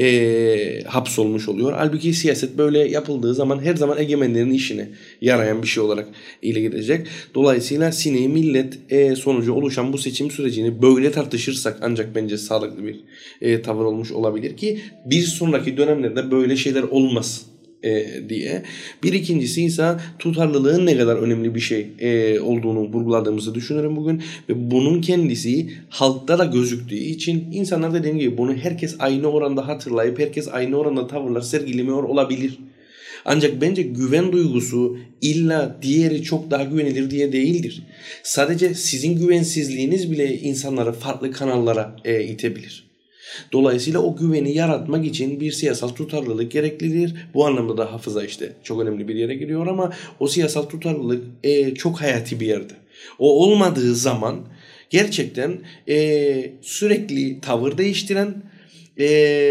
e, hapsolmuş oluyor. Halbuki siyaset böyle yapıldığı zaman her zaman egemenlerin işine yarayan bir şey olarak ile gidecek. Dolayısıyla sineği millet e, sonucu oluşan bu seçim sürecini böyle tartışırsak ancak bence sağlıklı bir e, tavır olmuş olabilir ki bir sonraki dönemlerde böyle şeyler olmaz E, diye. Bir ikincisi ise tutarlılığın ne kadar önemli bir şey e, olduğunu vurguladığımızı düşünüyorum bugün ve bunun kendisi halkta da gözüktüğü için insanlar dediğim gibi bunu herkes aynı oranda hatırlayıp herkes aynı oranda tavırlar sergilemiyor olabilir. Ancak bence güven duygusu illa diğeri çok daha güvenilir diye değildir. Sadece sizin güvensizliğiniz bile insanları farklı kanallara e, itebilir. Dolayısıyla o güveni yaratmak için bir siyasal tutarlılık gereklidir. Bu anlamda da hafıza işte çok önemli bir yere giriyor ama o siyasal tutarlılık e, çok hayati bir yerde. O olmadığı zaman gerçekten e, sürekli tavır değiştiren e,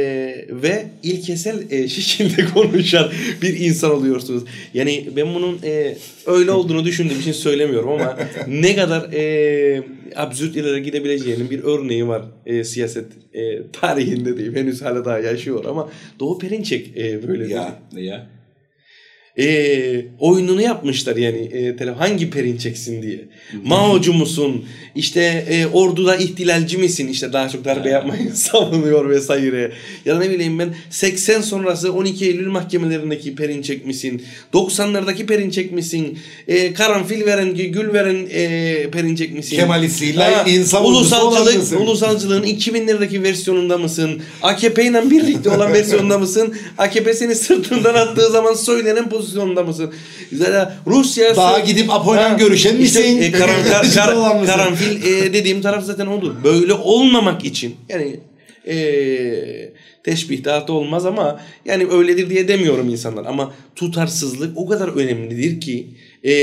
ve ilkesel e, şekilde konuşan bir insan oluyorsunuz. Yani ben bunun e, öyle olduğunu düşündüğüm için söylemiyorum ama ne kadar e, absürt yerlere gidebileceğinin bir örneği var e, siyaset e, tarihinde diyeyim. Henüz hala daha yaşıyor ama Doğu Perinçek e, böyle Ya, ya. E, oyununu yapmışlar yani e, tele, hangi Perinçeksin diye. Mao'cu musun? İşte e, orduda ihtilalci misin? İşte daha çok darbe yapmayı savunuyor vesaire. Ya da ne bileyim ben seksen sonrası on iki Eylül mahkemelerindeki Perinçek misin? doksanlardaki Perinçek misin? E, karanfil veren, gül veren e, Perinçek misin? Kemalistliğiyle Ha, insan ordusu olan ulusalcılık, mısın? ulusalcılığın iki binlerdeki versiyonunda mısın? A K P ile birlikte olan versiyonunda mısın? A K P seni sırtından attığı zaman söylenen pozisyonda mısın? Zaten Rusya... Daha gidip Apo'yla görüşen misin? İşte, e, karan, kar, kar, Olan mısın? karanfil e, dediğim taraf zaten odur. Böyle olmamak için yani e, teşbih daha da olmaz ama yani öyledir diye demiyorum insanlar ama tutarsızlık o kadar önemlidir ki e,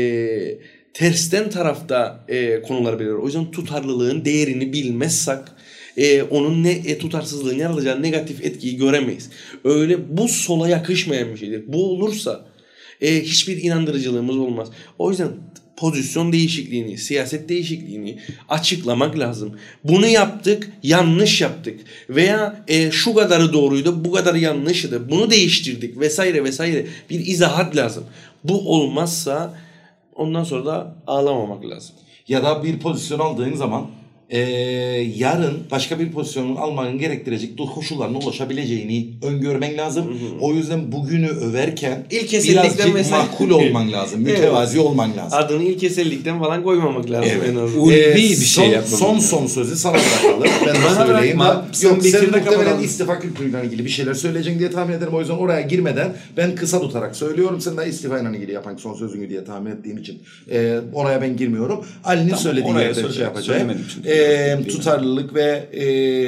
tersten tarafta e, konular belirler. O yüzden tutarlılığın değerini bilmezsek e, onun ne e, tutarsızlığın yaratacağı negatif etkiyi göremeyiz. Öyle bu sola yakışmayan bir şeydir. Bu olursa e, hiçbir inandırıcılığımız olmaz. O yüzden pozisyon değişikliğini, siyaset değişikliğini açıklamak lazım. Bunu yaptık, yanlış yaptık. Veya e, şu kadarı doğruydu, bu kadar yanlıştı. Bunu değiştirdik vesaire vesaire. Bir izahat lazım. Bu olmazsa ondan sonra da ağlamamak lazım. Ya da bir pozisyon aldığın zaman e, yarın başka bir pozisyonun almanın gerektirecek koşullarına ulaşabileceğini öngörmen lazım. Hı hı. O yüzden bugünü överken İlkesellikten birazcık makul olman lazım. Mütevazi evet. olman lazım. Adını ilkesellikten falan koymamak lazım. Evet. En azından. Ulvi Ee, bir şey son, yapmam son lazım. son sözü sana bırakalım. Ben de söyleyeyim. bırakma. Sen Yok sen bitir de muhtemelen kapatalım. istifa kültürüyle ilgili bir şeyler söyleyeceksin diye tahmin ederim. O yüzden oraya girmeden ben kısa tutarak söylüyorum. Sen de istifa ile ilgili yapan son sözünü diye tahmin ettiğim için e, oraya ben girmiyorum. Ali'nin tamam, söylediği yerde şey yapacağım. E, tutarlılık ve e,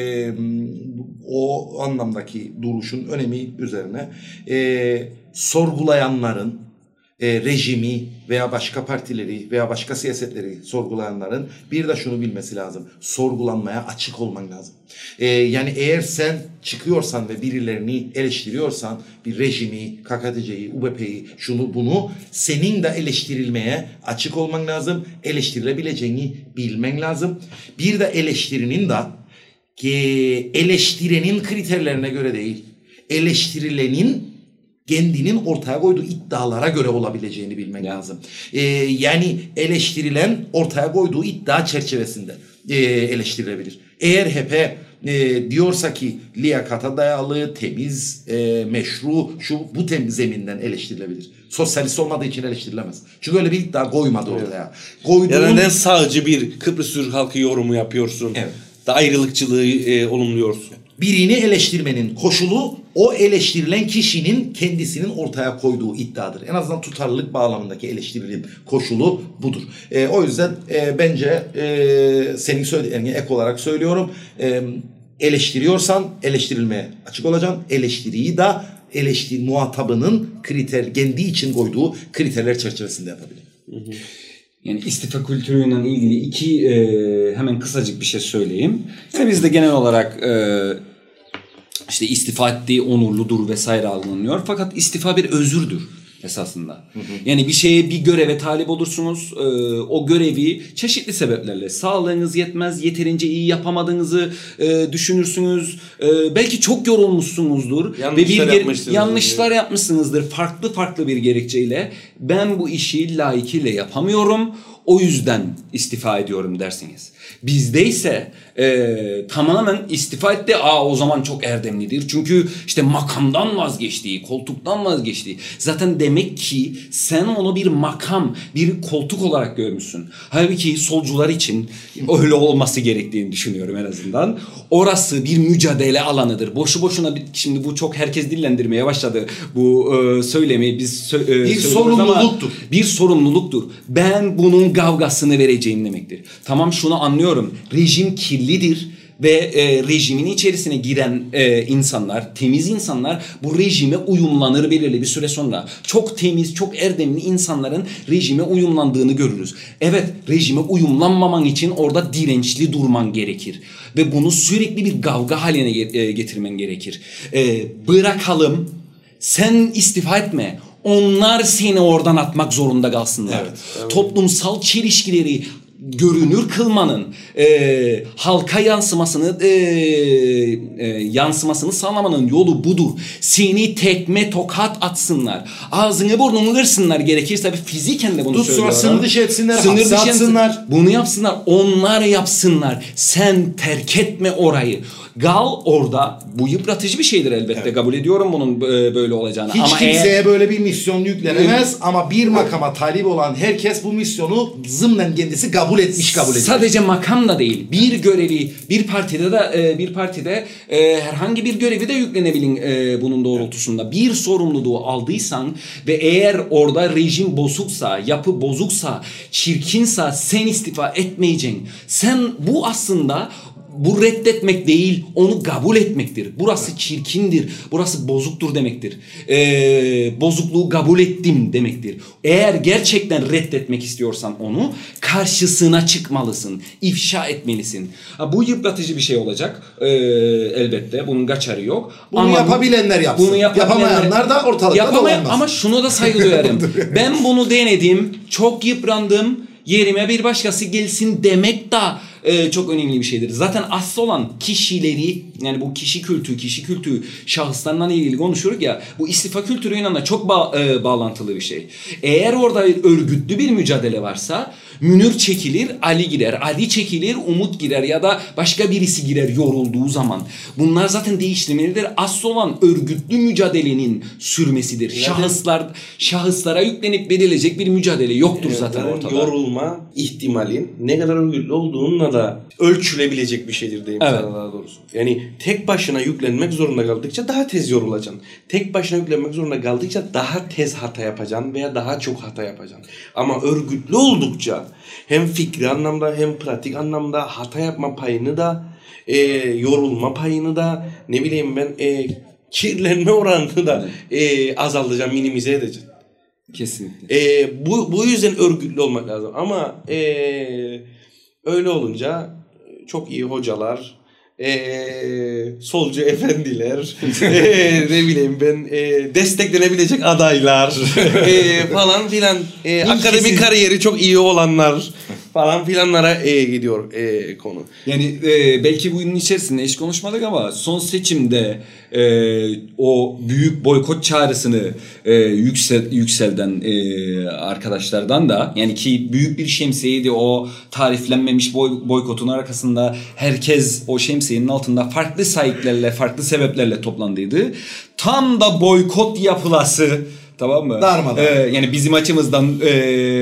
o anlamdaki duruşun önemi üzerine e, sorgulayanların e, rejimi veya başka partileri veya başka siyasetleri sorgulayanların bir de şunu bilmesi lazım. Sorgulanmaya açık olman lazım. E, yani eğer sen çıkıyorsan ve birilerini eleştiriyorsan bir rejimi, K K T C'yi, U B P'yi, şunu bunu senin de eleştirilmeye açık olman lazım. Eleştirilebileceğini bilmen lazım. Bir de eleştirinin de e, eleştirenin kriterlerine göre değil, eleştirilenin kendinin ortaya koyduğu iddialara göre olabileceğini bilmen lazım. Ee, yani eleştirilen ortaya koyduğu iddia çerçevesinde e, eleştirilebilir. Eğer H P e, diyorsa ki liyakata dayalı, temiz, e, meşru, şu bu temiz zeminden eleştirilebilir. Sosyalist olmadığı için eleştirilemez. Çünkü öyle bir iddia koymadı ortaya. Koyduğun... Yani neden sağcı bir Kıbrıs Türk halkı yorumu yapıyorsun? Evet. Da ayrılıkçılığı e, olumluyorsun. Birini eleştirmenin koşulu o eleştirilen kişinin kendisinin ortaya koyduğu iddiadır. En azından tutarlılık bağlamındaki eleştirinin koşulu budur. E, o yüzden e, bence e, senin söylediğine ek olarak söylüyorum. E, eleştiriyorsan eleştirilmeye açık olacaksın. Eleştiriyi de eleştiri muhatabının kriter kendi için koyduğu kriterler çerçevesinde yapabilir. Hı hı. Yani istifa kültürüyle ilgili iki e, hemen kısacık bir şey söyleyeyim. Yani bizde genel olarak e, işte istifa ettiği onurludur vesaire alınıyor. Fakat istifa bir özürdür esasında. Hı hı. Yani bir şeye, bir göreve talip olursunuz. E, o görevi çeşitli sebeplerle, sağlığınız yetmez, yeterince iyi yapamadığınızı e, düşünürsünüz. E, belki çok yorulmuşsunuzdur yanlışlar ve bir yapmışsınızdır. yanlışlar yapmışsınızdır. Farklı farklı bir gerekçeyle ben bu işi layıkıyla yapamıyorum. O yüzden istifa ediyorum dersiniz. Bizde ise e, tamamen istifa etti. Aa o zaman çok erdemlidir. Çünkü işte makamdan vazgeçtiği, koltuktan vazgeçtiği. Zaten demek ki sen onu bir makam, bir koltuk olarak görmüşsün. Halbuki solcular için öyle olması gerektiğini düşünüyorum en azından. Orası bir mücadele alanıdır. Boşu boşuna şimdi bu çok herkes dillendirmeye başladı. Bu e, söylemeyi biz sö- e, bir sorumluluktur. Bir sorumluluktur. Ben bunun kavgasını vereceğim demektir. Tamam şunu anlıyorum. Rejim kirlidir ve e, rejimin içerisine giren e, insanlar, temiz insanlar bu rejime uyumlanır belirli bir süre sonra. Çok temiz, çok erdemli insanların rejime uyumlandığını görürüz. Evet, rejime uyumlanmaman için orada dirençli durman gerekir. Ve bunu sürekli bir kavga haline getirmen gerekir. E, bırakalım, sen istifa etme. Onlar seni oradan atmak zorunda kalsınlar. Evet, evet. Toplumsal çelişkileri görünür kılmanın e, halka yansımasını e, e, yansımasını sağlamanın yolu budur. Seni tekme tokat atsınlar. Ağzını burnunu kırsınlar gerekirse ve fiziken de bunu Tut, söylüyorlar. sınır dışı etsinler, hapse atsınlar. Bunu yapsınlar. Onlar yapsınlar. Sen terk etme orayı. Gal orada. Bu yıpratıcı bir şeydir elbette. Evet. Kabul ediyorum bunun böyle olacağını. Hiç ama kimseye eğer... böyle bir misyon yüklenemez evet. Ama bir makama talip olan herkes bu misyonu zımnen kendisi kabul etmiş kabul ediyor. Sadece makam da değil. Bir görevi bir partide de bir partide herhangi bir görevi de yüklenebilin bunun doğrultusunda. Bir sorumluluğu aldıysan ve eğer orada rejim bozuksa, yapı bozuksa, çirkinsa sen istifa etmeyeceksin. Sen bu aslında bu reddetmek değil, onu kabul etmektir. Burası çirkindir, burası bozuktur demektir. Ee, bozukluğu kabul ettim demektir. Eğer gerçekten reddetmek istiyorsan onu, karşısına çıkmalısın, ifşa etmelisin. Ha, bu yıpratıcı bir şey olacak ee, elbette, bunun kaçarı yok. Bunu ama yapabilenler yapsın, bunu yapamayanlar da ortalıkta dolanmaz. Ama şunu da saygı duyarım. Ben bunu denedim, çok yıprandım, yerime bir başkası gelsin demek de Ee, çok önemli bir şeydir. Zaten asıl olan kişileri, yani bu kişi kültürü, kişi kültürü şahıslarla ilgili konuşuyoruz ya, bu istifa kültürüyle de çok ba- e, bağlantılı bir şey. Eğer orada örgütlü bir mücadele varsa Münir çekilir, Ali girer. Ali çekilir, Umut girer ya da başka birisi girer yorulduğu zaman. Bunlar zaten değiştirmelidir. Asıl olan örgütlü mücadelenin sürmesidir. Zaten şahıslar şahıslara yüklenip verilecek bir mücadele yoktur evet, zaten ortada. Yorulma ihtimalin ne kadar örgütlü olduğununla da ölçülebilecek bir şeydir diyeyim evet. sana daha doğrusu. Yani tek başına yüklenmek zorunda kaldıkça daha tez yorulacaksın. Tek başına yüklenmek zorunda kaldıkça daha tez hata yapacaksın veya daha çok hata yapacaksın. Ama örgütlü oldukça hem fikri anlamda hem pratik anlamda hata yapma payını da e, yorulma payını da ne bileyim ben e, kirlenme oranını da e, azaltacaksın, minimize edeceksin. Kesinlikle. E, bu, bu yüzden örgütlü olmak lazım. Ama e, öyle olunca çok iyi hocalar, Ee, solcu efendiler, ee, ne bileyim ben e, desteklenebilecek adaylar e, falan filan e, akademik kariyeri çok iyi olanlar falan filanlara e, gidiyor e, konu. Yani e, belki bunun içerisinde hiç konuşmadık ama son seçimde e, o büyük boykot çağrısını e, yüksel, yükselden e, arkadaşlardan da, yani ki büyük bir şemsiyeydi o tariflenmemiş boy, boykotun arkasında herkes o şemsiyenin altında farklı sahiplerle, farklı sebeplerle toplandıydı. Tam da boykot yapılası, tamam mı? Darmadan. Ee, yani bizim açımızdan e,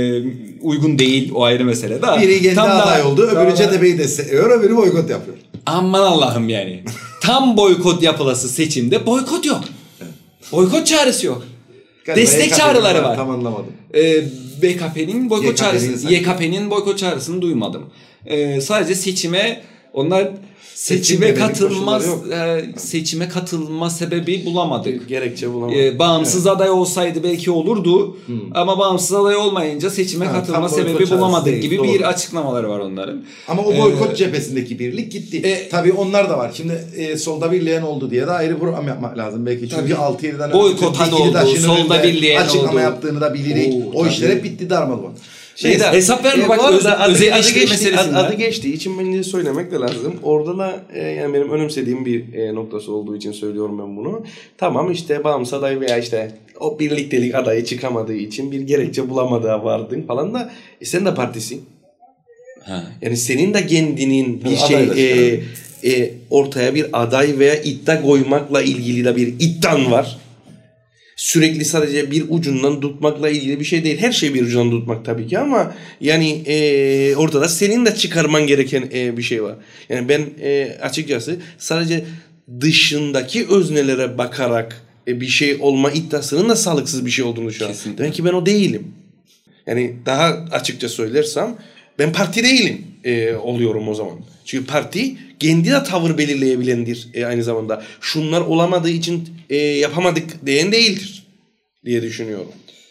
uygun değil, o ayrı mesele. Da, Biri kendi tam da- aday oldu, öbürü Tamam. C H P'yi destekliyor, öbürü boykot yapıyor. Aman Allah'ım yani. Tam boykot yapılası seçimde boykot yok. Boykot çağrısı yok. Galiba Destek Y K P'nin çağrıları var. Tam anlamadım. Ee, B K P'nin boykot Y K P'nin çağrısını, sanki. Y K P'nin boykot çağrısını duymadım. Ee, sadece seçime onlar Seçim seçime demenin katılma koşulları e, seçime katılma sebebi bulamadık. Gerekçe bulamadım. Ee, bağımsız aday olsaydı belki olurdu. Ama bağımsız aday olmayınca seçime Ha, katılma tam boykot sebebi çağrısı bulamadık değil, gibi doğru. bir açıklamaları var onların. Ama o boykot cephesindeki birlik gitti. E, Tabii onlar da var. Şimdi e, solda birleyen oldu diye de ayrı program yapmak lazım belki. Çünkü Tabii. altı yedi tane Boykot Türkiye oldu, Kidaş'ın solda önünde birleyen açıklama oldu. yaptığını da bilirik. Oo, O işler tabii. hep bitti darmaduman. Neyse, hesap verme e, bak, bu arada öz- adı, adı, özelleştirme geçti, meselesinden. adı, adı geçtiği için bence söylemek de lazım. Orada da e, yani benim önemsediğim bir e, noktası olduğu için söylüyorum ben bunu. Tamam, işte bağımsız aday veya işte o birliktelik adayı çıkamadığı için bir gerekçe bulamadığı vardın falan da e, sen de partisin. Ha. Yani senin de kendinin bir Aday da şey çıkarıyor. e, e, ortaya bir aday veya iddia koymakla ilgili de bir iddian var. Sürekli sadece bir ucundan tutmakla ilgili bir şey değil. Her şey bir ucundan tutmak tabii ki ama yani e, ortada senin de çıkarman gereken e, bir şey var. Yani ben e, açıkçası sadece dışındaki öznelere bakarak e, bir şey olma iddiasının da sağlıksız bir şey olduğunu düşünüyorum. Kesinlikle. Demek ki ben o değilim. Yani daha açıkça söylersem ben parti değilim e, oluyorum o zaman. Çünkü parti kendi de tavır belirleyebilendir e, aynı zamanda. Şunlar olamadığı için e, yapamadık diyen değildir diye düşünüyorum.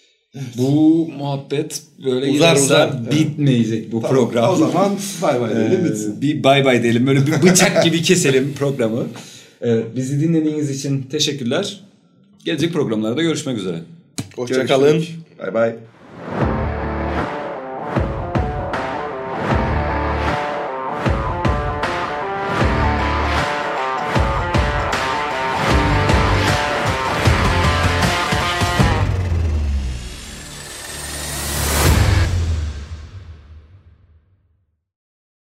Bu muhabbet böyle Uzar, giderse uzar. bitmeyecek bu Tamam, program. O zaman bay bay diyelim Ee, bitsin. bir bay bay diyelim. Böyle bir bıçak gibi keselim programı. Evet, bizi dinlediğiniz için teşekkürler. Gelecek programlarda görüşmek üzere. Hoşça kalın. Bay bay.